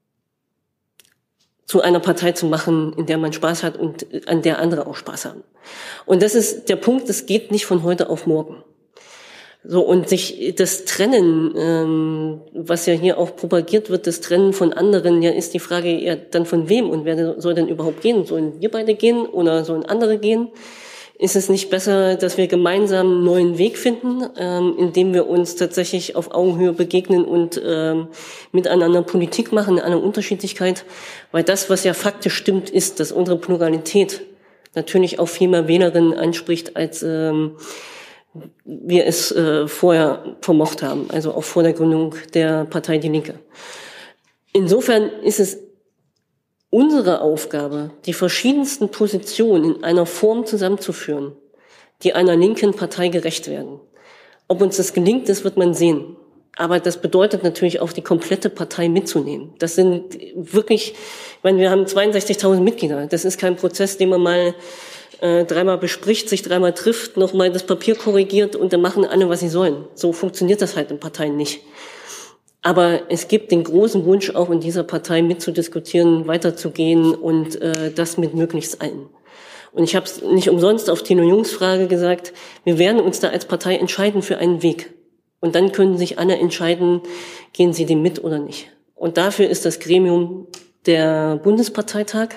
Speaker 4: zu einer Partei zu machen, in der man Spaß hat und an der andere auch Spaß haben. Und das ist der Punkt, es geht nicht von heute auf morgen. So, und sich das Trennen, ähm, was ja hier auch propagiert wird, das Trennen von anderen, ja, ist die Frage, ja, dann von wem und wer soll denn überhaupt gehen? Sollen wir beide gehen oder sollen andere gehen? Ist es nicht besser, dass wir gemeinsam einen neuen Weg finden, ähm, indem wir uns tatsächlich auf Augenhöhe begegnen und ähm, miteinander Politik machen in einer Unterschiedlichkeit? Weil das, was ja faktisch stimmt, ist, dass unsere Pluralität natürlich auch viel mehr Wählerinnen anspricht, als ähm, wir es äh, vorher vermocht haben, also auch vor der Gründung der Partei Die Linke. Insofern ist es unsere Aufgabe, die verschiedensten Positionen in einer Form zusammenzuführen, die einer linken Partei gerecht werden. Ob uns das gelingt, das wird man sehen. Aber das bedeutet natürlich auch, die komplette Partei mitzunehmen. Das sind wirklich, ich meine, wir haben zweiundsechzigtausend Mitglieder. Das ist kein Prozess, den man mal äh, dreimal bespricht, sich dreimal trifft, nochmal das Papier korrigiert und dann machen alle, was sie sollen. So funktioniert das halt in Parteien nicht. Aber es gibt den großen Wunsch, auch in dieser Partei mitzudiskutieren, weiterzugehen und äh, das mit möglichst allen. Und ich habe es nicht umsonst auf Thilo Jungs Frage gesagt, wir werden uns da als Partei entscheiden für einen Weg. Und dann können sich alle entscheiden, gehen sie dem mit oder nicht. Und dafür ist das Gremium der Bundesparteitag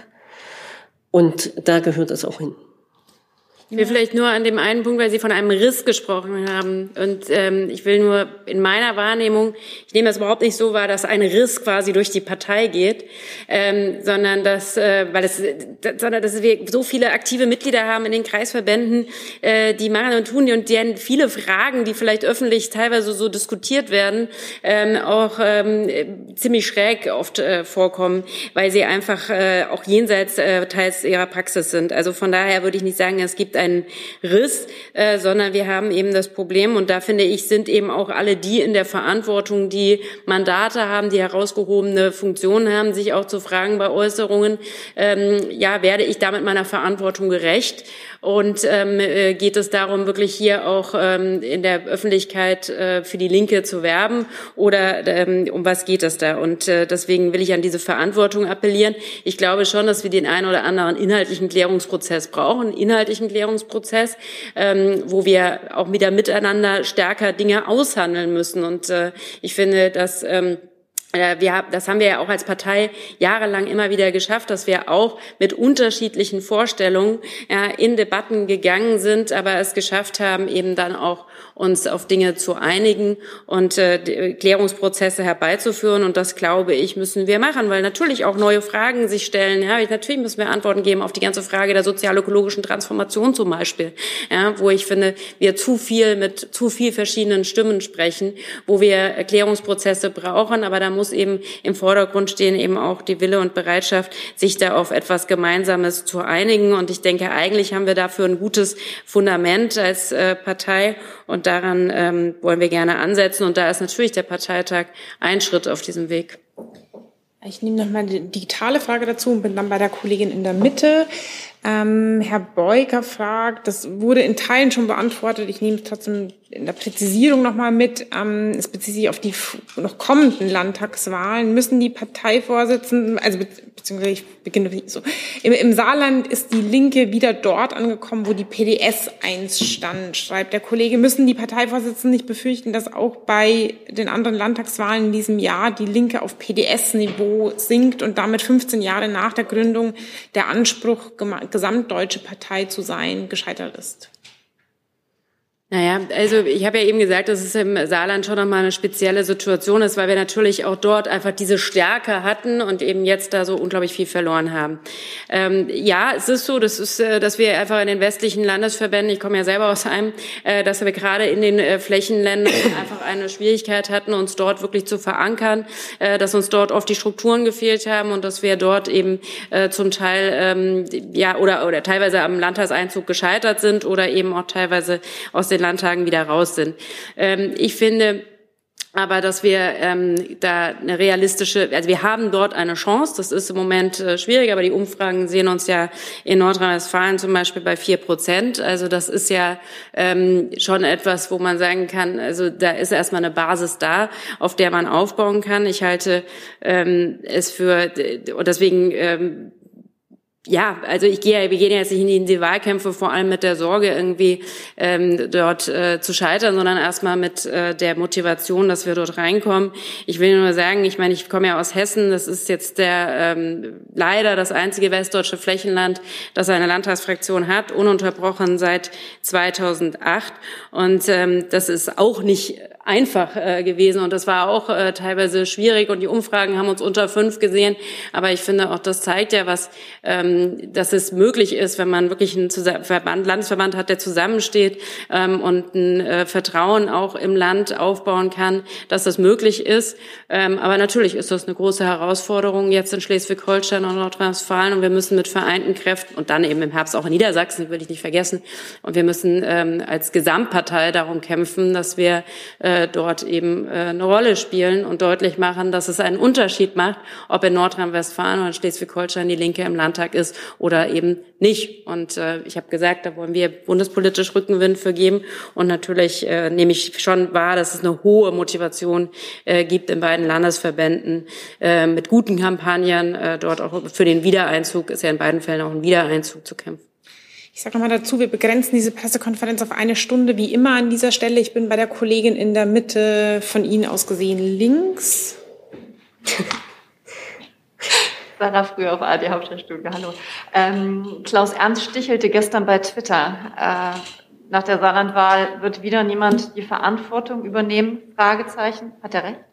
Speaker 4: und da gehört es auch hin.
Speaker 2: Ich will vielleicht nur an dem einen Punkt, weil Sie von einem Riss gesprochen haben. Und ähm, ich will nur in meiner Wahrnehmung, ich nehme das überhaupt nicht so wahr, dass ein Riss quasi durch die Partei geht, ähm, sondern dass, äh, weil es, sondern dass wir so viele aktive Mitglieder haben in den Kreisverbänden, äh, die machen und tun und deren viele Fragen, die vielleicht öffentlich teilweise so diskutiert werden, ähm, auch ähm, ziemlich schräg oft äh, vorkommen, weil sie einfach äh, auch jenseits äh, teils ihrer Praxis sind. Also von daher würde ich nicht sagen, es gibt einen Riss, äh, sondern wir haben eben das Problem, und da finde ich, sind eben auch alle die in der Verantwortung, die Mandate haben, die herausgehobene Funktionen haben, sich auch zu fragen bei Äußerungen, ähm, ja, werde ich damit meiner Verantwortung gerecht? Und ähm, äh, geht es darum, wirklich hier auch ähm, in der Öffentlichkeit äh, für die Linke zu werben, oder ähm, um was geht es da? Und äh, deswegen will ich an diese Verantwortung appellieren. Ich glaube schon, dass wir den einen oder anderen inhaltlichen Klärungsprozess brauchen, einen inhaltlichen Klärungsprozess, ähm, wo wir auch wieder miteinander stärker Dinge aushandeln müssen. Und äh, ich finde, dass ähm, Wir haben, das haben wir ja auch als Partei jahrelang immer wieder geschafft, dass wir auch mit unterschiedlichen Vorstellungen ja, in Debatten gegangen sind, aber es geschafft haben, eben dann auch uns auf Dinge zu einigen und äh, Klärungsprozesse herbeizuführen. Und das, glaube ich, müssen wir machen, weil natürlich auch neue Fragen sich stellen. Ja, natürlich müssen wir Antworten geben auf die ganze Frage der sozial-ökologischen Transformation zum Beispiel, ja, wo ich finde, wir zu viel mit zu viel verschiedenen Stimmen sprechen, wo wir Erklärungsprozesse brauchen, aber da muss eben im Vordergrund stehen eben auch die Wille und Bereitschaft, sich da auf etwas Gemeinsames zu einigen. Und ich denke, eigentlich haben wir dafür ein gutes Fundament als äh, Partei, und daran ähm, wollen wir gerne ansetzen. Und da ist natürlich der Parteitag ein Schritt auf diesem Weg.
Speaker 1: Ich nehme noch mal die digitale Frage dazu und bin dann bei der Kollegin in der Mitte. Ähm, Herr Beuker fragt, das wurde in Teilen schon beantwortet, ich nehme es trotzdem in der Präzisierung nochmal mit, ähm, es bezieht sich auf die noch kommenden Landtagswahlen, müssen die Parteivorsitzenden, also be beziehungsweise ich beginne so, im, im Saarland ist die Linke wieder dort angekommen, wo die P D S einst stand, schreibt der Kollege, müssen die Parteivorsitzenden nicht befürchten, dass auch bei den anderen Landtagswahlen in diesem Jahr die Linke auf P D S-Niveau sinkt und damit fünfzehn Jahre nach der Gründung der Anspruch, gesamtdeutsche Partei zu sein, gescheitert ist?
Speaker 2: Naja, also ich habe ja eben gesagt, dass es im Saarland schon nochmal eine spezielle Situation ist, weil wir natürlich auch dort einfach diese Stärke hatten und eben jetzt da so unglaublich viel verloren haben. Ähm, ja, es ist so, das ist, dass wir einfach in den westlichen Landesverbänden, ich komme ja selber aus einem, äh, dass wir gerade in den äh, Flächenländern einfach eine Schwierigkeit hatten, uns dort wirklich zu verankern, äh, dass uns dort oft die Strukturen gefehlt haben und dass wir dort eben äh, zum Teil ähm, ja oder oder teilweise am Landtagseinzug gescheitert sind oder eben auch teilweise aus den Landtagen wieder raus sind. Ähm, ich finde aber, dass wir ähm, da eine realistische, also wir haben dort eine Chance, das ist im Moment äh, schwierig, aber die Umfragen sehen uns ja in Nordrhein-Westfalen zum Beispiel bei vier Prozent, also das ist ja ähm, schon etwas, wo man sagen kann, also da ist erstmal eine Basis da, auf der man aufbauen kann. Ich halte ähm, es für, und deswegen ähm, ja, also ich gehe, wir gehen jetzt nicht in die Wahlkämpfe vor allem mit der Sorge irgendwie ähm, dort äh, zu scheitern, sondern erstmal mit äh, der Motivation, dass wir dort reinkommen. Ich will nur sagen, ich meine, ich komme ja aus Hessen, das ist jetzt der ähm, leider das einzige westdeutsche Flächenland, das eine Landtagsfraktion hat, ununterbrochen seit zweitausendacht, und ähm, das ist auch nicht einfach äh, gewesen und das war auch äh, teilweise schwierig und die Umfragen haben uns unter fünf gesehen, aber ich finde auch, das zeigt ja, was ähm, dass es möglich ist, wenn man wirklich einen Verband, Landesverband hat, der zusammensteht ähm, und ein äh, Vertrauen auch im Land aufbauen kann, dass das möglich ist. Ähm, aber natürlich ist das eine große Herausforderung jetzt in Schleswig-Holstein und Nordrhein-Westfalen und wir müssen mit vereinten Kräften und dann eben im Herbst auch in Niedersachsen, will ich nicht vergessen, und wir müssen ähm, als Gesamtpartei darum kämpfen, dass wir äh, dort eben äh, eine Rolle spielen und deutlich machen, dass es einen Unterschied macht, ob in Nordrhein-Westfalen oder in Schleswig-Holstein die Linke im Landtag ist oder eben nicht. Und äh, ich habe gesagt, da wollen wir bundespolitisch Rückenwind für geben. Und natürlich äh, nehme ich schon wahr, dass es eine hohe Motivation äh, gibt in beiden Landesverbänden äh, mit guten Kampagnen, äh, dort auch für den Wiedereinzug, ist ja in beiden Fällen auch ein Wiedereinzug zu kämpfen.
Speaker 1: Ich sage nochmal dazu, wir begrenzen diese Pressekonferenz auf eine Stunde, wie immer an dieser Stelle. Ich bin bei der Kollegin in der Mitte, von Ihnen aus gesehen links.
Speaker 11: Sarah Früher auf A R D Hauptstadtstudio, hallo. Ähm, Klaus Ernst stichelte gestern bei Twitter. Äh, nach der Saarlandwahl wird wieder niemand die Verantwortung übernehmen? Fragezeichen. Hat er recht?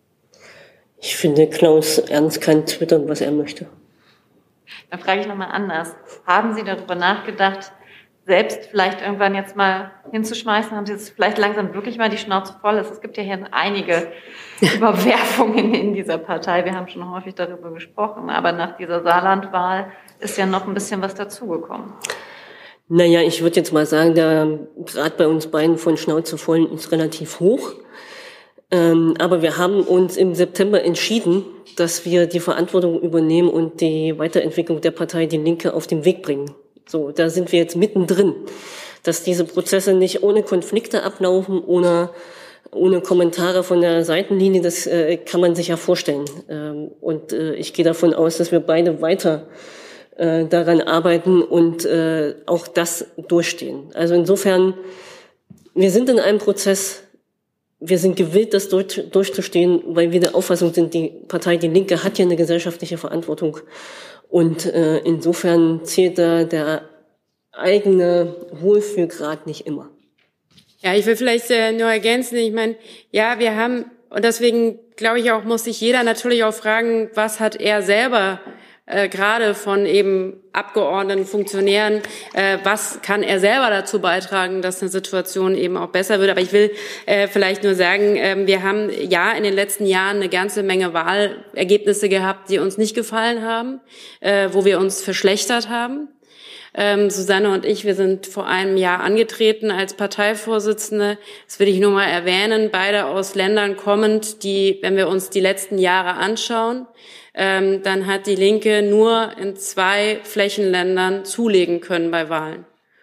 Speaker 4: Ich finde, Klaus Ernst kann twittern, was er möchte.
Speaker 11: Dann frage ich nochmal anders. Haben Sie darüber nachgedacht, selbst vielleicht irgendwann jetzt mal hinzuschmeißen? Haben Sie jetzt vielleicht langsam wirklich mal die Schnauze voll? Es gibt ja hier einige Überwerfungen in dieser Partei. Wir haben schon häufig darüber gesprochen. Aber nach dieser Saarlandwahl ist ja noch ein bisschen was dazugekommen.
Speaker 4: Naja, ich würde jetzt mal sagen, der Grad bei uns beiden von Schnauze voll ist relativ hoch. Ähm, aber wir haben uns im September entschieden, dass wir die Verantwortung übernehmen und die Weiterentwicklung der Partei Die Linke auf den Weg bringen. So, da sind wir jetzt mittendrin, dass diese Prozesse nicht ohne Konflikte ablaufen, ohne ohne Kommentare von der Seitenlinie. Das äh, kann man sich ja vorstellen. Ähm, und äh, ich gehe davon aus, dass wir beide weiter äh, daran arbeiten und äh, auch das durchstehen. Also insofern, wir sind in einem Prozess. Wir sind gewillt, das durch, durchzustehen, weil wir der Auffassung sind, die Partei Die Linke hat ja eine gesellschaftliche Verantwortung. Und äh, insofern zählt da der eigene Wohlfühlgrad nicht immer.
Speaker 2: Ja, ich will vielleicht äh, nur ergänzen, ich meine, ja, wir haben, und deswegen glaube ich auch, muss sich jeder natürlich auch fragen, was hat er selber Äh, gerade von eben Abgeordneten, Funktionären, äh, was kann er selber dazu beitragen, dass eine Situation eben auch besser wird. Aber ich will äh, vielleicht nur sagen, äh, wir haben ja in den letzten Jahren eine ganze Menge Wahlergebnisse gehabt, die uns nicht gefallen haben, äh, wo wir uns verschlechtert haben. Ähm, Susanne und ich, wir sind vor einem Jahr angetreten als Parteivorsitzende. Das will ich nur mal erwähnen, beide aus Ländern kommend, die, wenn wir uns die letzten Jahre anschauen, ähm, dann hat die Linke nur in zwei Flächenländern zulegen können bei Wahlen.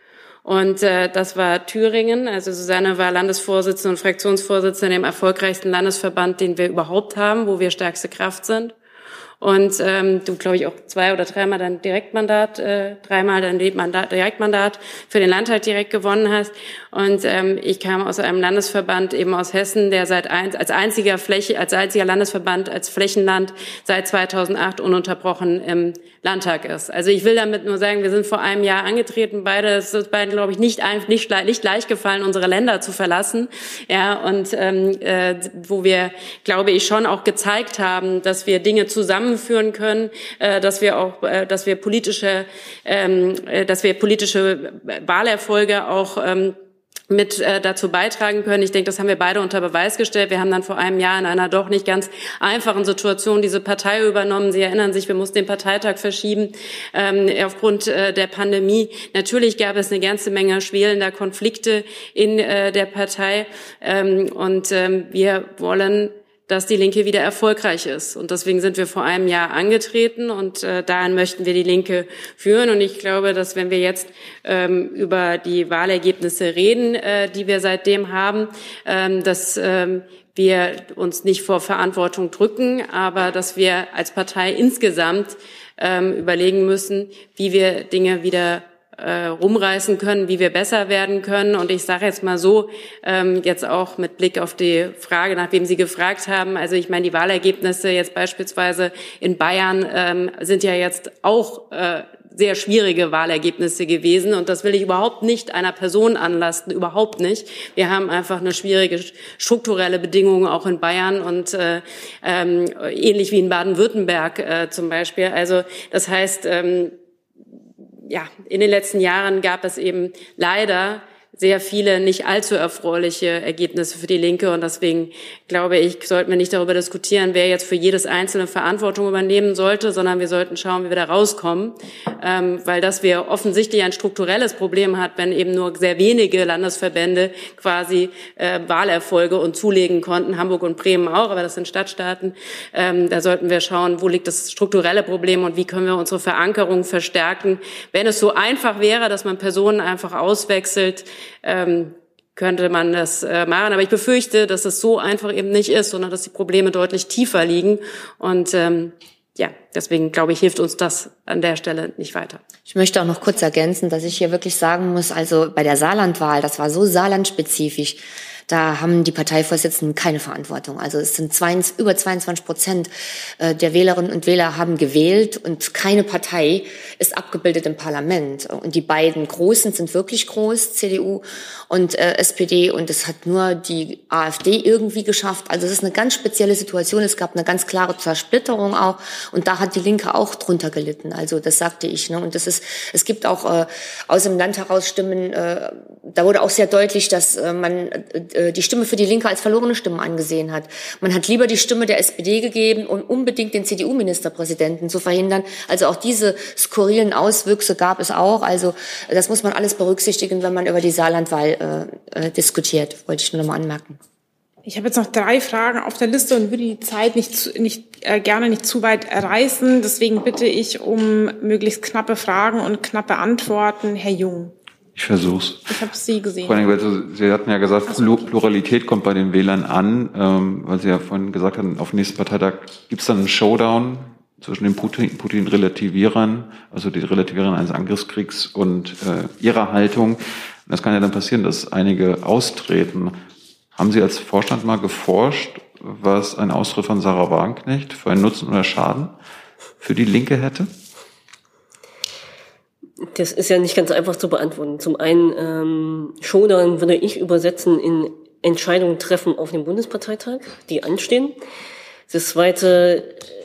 Speaker 2: Und äh, das war Thüringen. Also Susanne war Landesvorsitzende und Fraktionsvorsitzende im erfolgreichsten Landesverband, den wir überhaupt haben, wo wir stärkste Kraft sind. Und ähm, du, glaube ich, auch zwei oder dreimal dann Direktmandat, äh, dreimal dann Mandat, Direktmandat für den Landtag direkt gewonnen hast. Und ähm, ich kam aus einem Landesverband eben aus Hessen, der seit ein, als einziger Fläche, als einziger Landesverband, als Flächenland seit zweitausendacht ununterbrochen im Landtag ist. Also ich will damit nur sagen, wir sind vor einem Jahr angetreten, beide, es ist beiden, glaube ich, nicht ein, nicht, nicht leicht gefallen, unsere Länder zu verlassen. Ja, und ähm, äh, wo wir, glaube ich, schon auch gezeigt haben, dass wir Dinge zusammenführen können, äh, dass wir auch, äh, dass wir politische, ähm, äh, dass wir politische Wahlerfolge auch ähm, mit äh, dazu beitragen können. Ich denke, das haben wir beide unter Beweis gestellt. Wir haben dann vor einem Jahr in einer doch nicht ganz einfachen Situation diese Partei übernommen. Sie erinnern sich, wir mussten den Parteitag verschieben ähm, aufgrund äh, der Pandemie. Natürlich gab es eine ganze Menge schwelender Konflikte in äh, der Partei ähm, und ähm, wir wollen, dass die Linke wieder erfolgreich ist. Und deswegen sind wir vor einem Jahr angetreten und äh, dahin möchten wir die Linke führen. Und ich glaube, dass wenn wir jetzt ähm, über die Wahlergebnisse reden, äh, die wir seitdem haben, ähm, dass ähm, wir uns nicht vor Verantwortung drücken, aber dass wir als Partei insgesamt ähm, überlegen müssen, wie wir Dinge wieder Äh, rumreißen können, wie wir besser werden können. Und ich sage jetzt mal so, ähm, jetzt auch mit Blick auf die Frage, nach wem Sie gefragt haben. Also ich meine, die Wahlergebnisse jetzt beispielsweise in Bayern ähm, sind ja jetzt auch äh, sehr schwierige Wahlergebnisse gewesen. Und das will ich überhaupt nicht einer Person anlasten, überhaupt nicht. Wir haben einfach eine schwierige strukturelle Bedingung auch in Bayern und äh, ähm, ähnlich wie in Baden-Württemberg äh, zum Beispiel. Also das heißt, ähm, ja, in den letzten Jahren gab es eben leider sehr viele nicht allzu erfreuliche Ergebnisse für die Linke. Und deswegen glaube ich, sollten wir nicht darüber diskutieren, wer jetzt für jedes einzelne Verantwortung übernehmen sollte, sondern wir sollten schauen, wie wir da rauskommen. Ähm, weil das wir offensichtlich ein strukturelles Problem hat, wenn eben nur sehr wenige Landesverbände quasi äh, Wahlerfolge und zulegen konnten. Hamburg und Bremen auch, aber das sind Stadtstaaten. Ähm, da sollten wir schauen, wo liegt das strukturelle Problem und wie können wir unsere Verankerung verstärken. Wenn es so einfach wäre, dass man Personen einfach auswechselt, Ähm, könnte man das äh, machen. Aber ich befürchte, dass es so einfach eben nicht ist, sondern dass die Probleme deutlich tiefer liegen. Und ähm, ja, deswegen glaube ich, hilft uns das an der Stelle nicht weiter.
Speaker 5: Ich möchte auch noch kurz ergänzen, dass ich hier wirklich sagen muss, also bei der Saarlandwahl, das war so saarlandspezifisch, da haben die Parteivorsitzenden keine Verantwortung. Also es sind zweiundzwanzig, über zweiundzwanzig Prozent der Wählerinnen und Wähler haben gewählt und keine Partei ist abgebildet im Parlament. Und die beiden Großen sind wirklich groß, C D U und äh, S P D, und es hat nur die AfD irgendwie geschafft. Also es ist eine ganz spezielle Situation. Es gab eine ganz klare Zersplitterung auch und da hat die Linke auch drunter gelitten. Also das sagte ich. Ne? Und das ist, es gibt auch äh, aus dem Land heraus Stimmen, äh, da wurde auch sehr deutlich, dass äh, man äh, die Stimme für die Linke als verlorene Stimme angesehen hat. Man hat lieber die Stimme der S P D gegeben, um unbedingt den C D U-Ministerpräsidenten zu verhindern. Also auch diese skurrilen Auswüchse gab es auch. Also das muss man alles berücksichtigen, wenn man über die Saarlandwahl äh, äh, diskutiert. Wollte ich nur noch mal anmerken.
Speaker 1: Ich habe jetzt noch drei Fragen auf der Liste und würde die Zeit nicht, zu, nicht äh, gerne nicht zu weit reißen. Deswegen bitte ich um möglichst knappe Fragen und knappe Antworten. Herr Jung.
Speaker 7: Ich versuch's.
Speaker 1: Ich habe Sie gesehen.
Speaker 7: Vor allem, weil Sie hatten ja gesagt, Pluralität kommt bei den Wählern an, ähm, weil Sie ja vorhin gesagt hatten, auf dem nächsten Parteitag gibt es dann einen Showdown zwischen den Putin, Putin-Relativierern, also die Relativierern eines Angriffskriegs und äh, ihrer Haltung. Und das kann ja dann passieren, dass einige austreten. Haben Sie als Vorstand mal geforscht, was ein Austritt von Sarah Wagenknecht für einen Nutzen oder Schaden für die Linke hätte?
Speaker 4: Das ist ja nicht ganz einfach zu beantworten. Zum einen, ähm, Showdown würde ich übersetzen in Entscheidungen treffen auf dem Bundesparteitag, die anstehen. Das Zweite,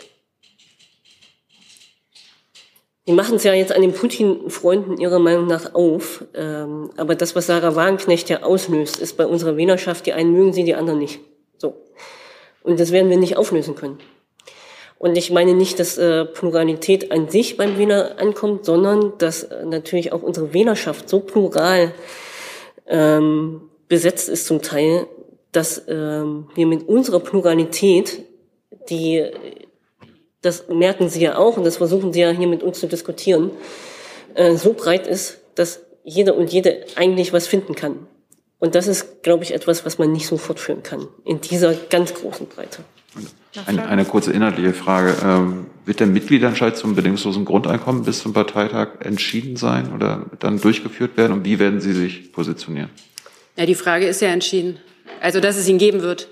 Speaker 4: die machen es ja jetzt an den Putin-Freunden ihrer Meinung nach auf. Ähm, aber das, was Sarah Wagenknecht ja auslöst, ist bei unserer Wählerschaft, die einen mögen sie, die anderen nicht. So. Und das werden wir nicht auflösen können. Und ich meine nicht, dass äh, Pluralität an sich beim Wähler ankommt, sondern dass äh, natürlich auch unsere Wählerschaft so plural ähm, besetzt ist zum Teil, dass ähm, wir mit unserer Pluralität, die, das merken Sie ja auch und das versuchen Sie ja hier mit uns zu diskutieren, äh, so breit ist, dass jeder und jede eigentlich was finden kann. Und das ist, glaube ich, etwas, was man nicht so fortführen kann in dieser ganz großen Breite.
Speaker 7: Eine, eine kurze inhaltliche Frage. Ähm, wird der Mitgliederentscheid zum bedingungslosen Grundeinkommen bis zum Parteitag entschieden sein oder dann durchgeführt werden? Und wie werden Sie sich positionieren?
Speaker 2: Ja, die Frage ist ja entschieden. Also, dass es ihn geben wird.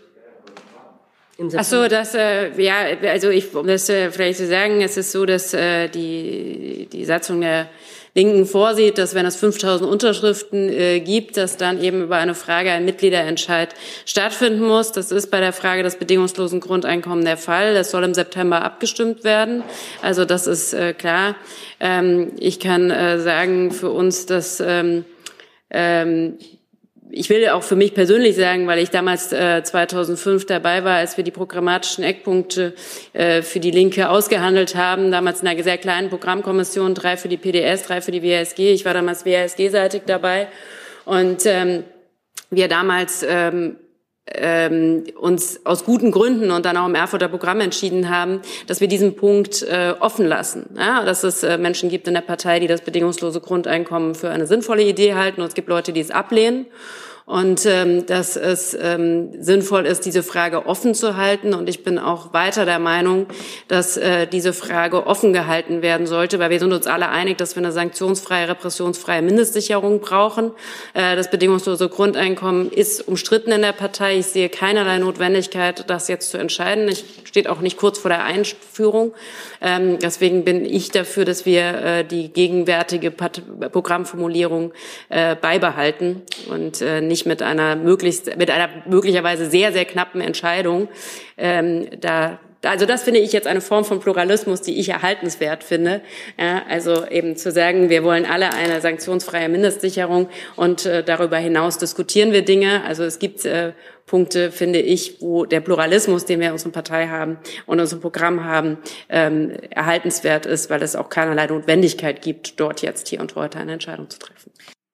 Speaker 2: Ach so, das, äh, ja, also ich, um das äh, vielleicht zu sagen, es ist so, dass äh, die, die Satzung der Linken vorsieht, dass wenn es fünftausend Unterschriften äh, gibt, dass dann eben über eine Frage ein Mitgliederentscheid stattfinden muss. Das ist bei der Frage des bedingungslosen Grundeinkommens der Fall. Das soll im September abgestimmt werden. Also das ist äh, klar. Ähm, ich kann äh, sagen für uns, dass ähm, ähm, ich will auch für mich persönlich sagen, weil ich damals äh, zweitausendfünf dabei war, als wir die programmatischen Eckpunkte äh, für die Linke ausgehandelt haben, damals in einer sehr kleinen Programmkommission, drei für die P D S, drei für die W A S G. Ich war damals W A S G-seitig dabei und ähm, wir damals ähm, ähm, uns aus guten Gründen und dann auch im Erfurter Programm entschieden haben, dass wir diesen Punkt äh, offen lassen. Ja, dass es äh, Menschen gibt in der Partei, die das bedingungslose Grundeinkommen für eine sinnvolle Idee halten und es gibt Leute, die es ablehnen. Und ähm, dass es ähm, sinnvoll ist, diese Frage offen zu halten. Und ich bin auch weiter der Meinung, dass äh, diese Frage offen gehalten werden sollte, weil wir sind uns alle einig, dass wir eine sanktionsfreie, repressionsfreie Mindestsicherung brauchen. Äh, das bedingungslose Grundeinkommen ist umstritten in der Partei. Ich sehe keinerlei Notwendigkeit, das jetzt zu entscheiden. Es steht auch nicht kurz vor der Einführung. Ähm, deswegen bin ich dafür, dass wir äh, die gegenwärtige Part- Programmformulierung äh, beibehalten und äh, nicht mit einer möglichst, mit einer möglicherweise sehr, sehr knappen Entscheidung. Ähm, da, also das finde ich jetzt eine Form von Pluralismus, die ich erhaltenswert finde. Ja, also eben zu sagen, wir wollen alle eine sanktionsfreie Mindestsicherung und äh, darüber hinaus diskutieren wir Dinge. Also es gibt äh, Punkte, finde ich, wo der Pluralismus, den wir in unserer Partei haben und in unserem Programm haben, ähm, erhaltenswert ist, weil es auch keinerlei Notwendigkeit gibt, dort jetzt hier und heute eine Entscheidung zu treffen.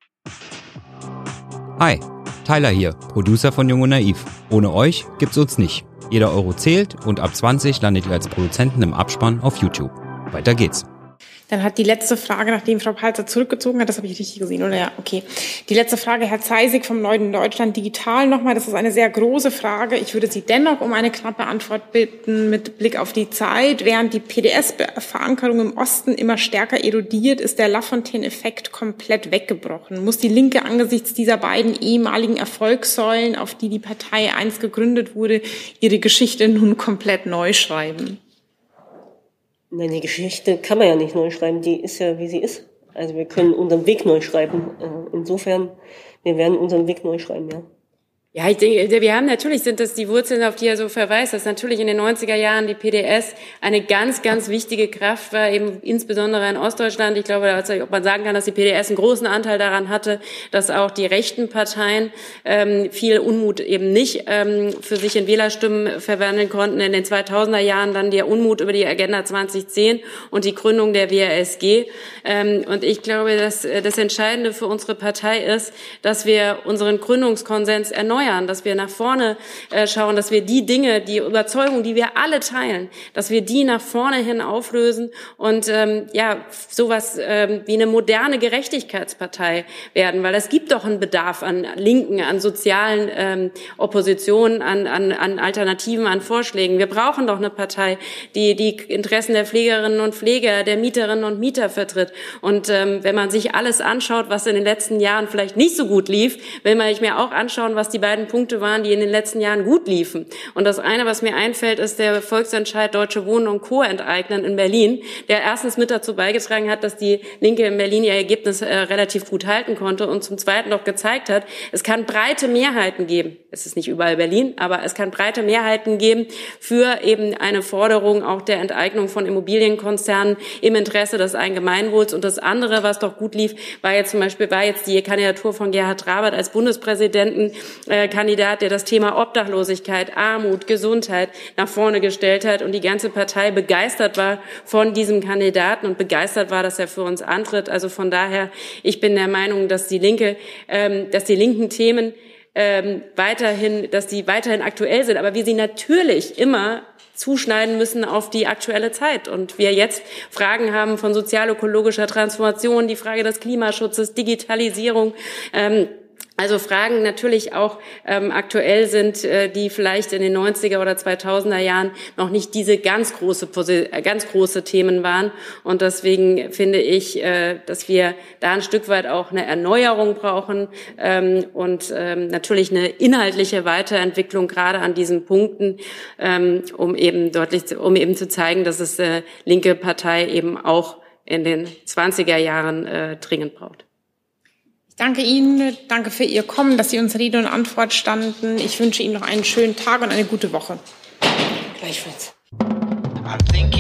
Speaker 12: Hi, Tyler hier, Producer von Jung und Naiv. Ohne euch gibt's uns nicht. Jeder Euro zählt und ab zwanzig landet ihr als Produzenten im Abspann auf YouTube. Weiter geht's.
Speaker 1: Dann hat die letzte Frage, nachdem Frau Palzer zurückgezogen hat, das habe ich richtig gesehen, oder? Ja, okay. Die letzte Frage, Herr Zeisig vom Neuen Deutschland Digital nochmal. Das ist eine sehr große Frage. Ich würde Sie dennoch um eine knappe Antwort bitten mit Blick auf die Zeit. Während die P D S-Verankerung im Osten immer stärker erodiert, ist der Lafontaine-Effekt komplett weggebrochen. Muss die Linke angesichts dieser beiden ehemaligen Erfolgssäulen, auf die die Partei einst gegründet wurde, ihre Geschichte nun komplett neu schreiben?
Speaker 4: Nein, die Geschichte kann man ja nicht neu schreiben, die ist ja, wie sie ist. Also wir können unseren Weg neu schreiben. Insofern, wir werden unseren Weg neu schreiben, ja.
Speaker 2: Ja, ich denke, wir haben natürlich, sind das die Wurzeln, auf die er so verweist, dass natürlich in den neunziger Jahren die P D S eine ganz, ganz wichtige Kraft war, eben insbesondere in Ostdeutschland. Ich glaube, ob man sagen kann, dass die P D S einen großen Anteil daran hatte, dass auch die rechten Parteien ähm, viel Unmut eben nicht ähm, für sich in Wählerstimmen verwandeln konnten. In den zweitausender Jahren dann der Unmut über die Agenda zwanzig zehn und die Gründung der W A S G. Ähm, und ich glaube, dass äh, das Entscheidende für unsere Partei ist, dass wir unseren Gründungskonsens erneuern, dass wir nach vorne äh, schauen, dass wir die Dinge, die Überzeugung, die wir alle teilen, dass wir die nach vorne hin auflösen und ähm, ja sowas ähm, wie eine moderne Gerechtigkeitspartei werden, weil es gibt doch einen Bedarf an Linken, an sozialen ähm, Oppositionen, an, an, an Alternativen, an Vorschlägen. Wir brauchen doch eine Partei, die die Interessen der Pflegerinnen und Pfleger, der Mieterinnen und Mieter vertritt. Und ähm, wenn man sich alles anschaut, was in den letzten Jahren vielleicht nicht so gut lief, will man sich mir auch anschauen, was die beiden Punkte waren, die in den letzten Jahren gut liefen. Und das eine, was mir einfällt, ist der Volksentscheid Deutsche Wohnen und Co. enteignen in Berlin, der erstens mit dazu beigetragen hat, dass die Linke in Berlin ihr Ergebnis äh, relativ gut halten konnte und zum Zweiten doch gezeigt hat, es kann breite Mehrheiten geben. Es ist nicht überall Berlin, aber es kann breite Mehrheiten geben für eben eine Forderung auch der Enteignung von Immobilienkonzernen im Interesse des Allgemeinwohls. Und das andere, was doch gut lief, war jetzt zum Beispiel war jetzt die Kandidatur von Gerhard Rabert als Bundespräsidenten äh, Kandidat, der das Thema Obdachlosigkeit, Armut, Gesundheit nach vorne gestellt hat und die ganze Partei begeistert war von diesem Kandidaten und begeistert war, dass er für uns antritt. Also von daher, ich bin der Meinung, dass die Linke, ähm, dass die linken Themen ähm, weiterhin, dass die weiterhin aktuell sind, aber wir sie natürlich immer zuschneiden müssen auf die aktuelle Zeit. Und wir jetzt Fragen haben von sozial-ökologischer Transformation, die Frage des Klimaschutzes, Digitalisierung, ähm, also Fragen natürlich auch ähm, aktuell sind, äh, die vielleicht in den neunziger oder zweitausender Jahren noch nicht diese ganz große, äh, ganz große Themen waren. Und deswegen finde ich, äh, dass wir da ein Stück weit auch eine Erneuerung brauchen ähm, und ähm, natürlich eine inhaltliche Weiterentwicklung gerade an diesen Punkten, ähm, um eben deutlich, zu, um eben zu zeigen, dass es äh, linke Partei eben auch in den zwanziger Jahren äh, dringend braucht.
Speaker 1: Danke Ihnen, danke für Ihr Kommen, dass Sie uns Rede und Antwort standen. Ich wünsche Ihnen noch einen schönen Tag und eine gute Woche.
Speaker 2: Gleichfalls.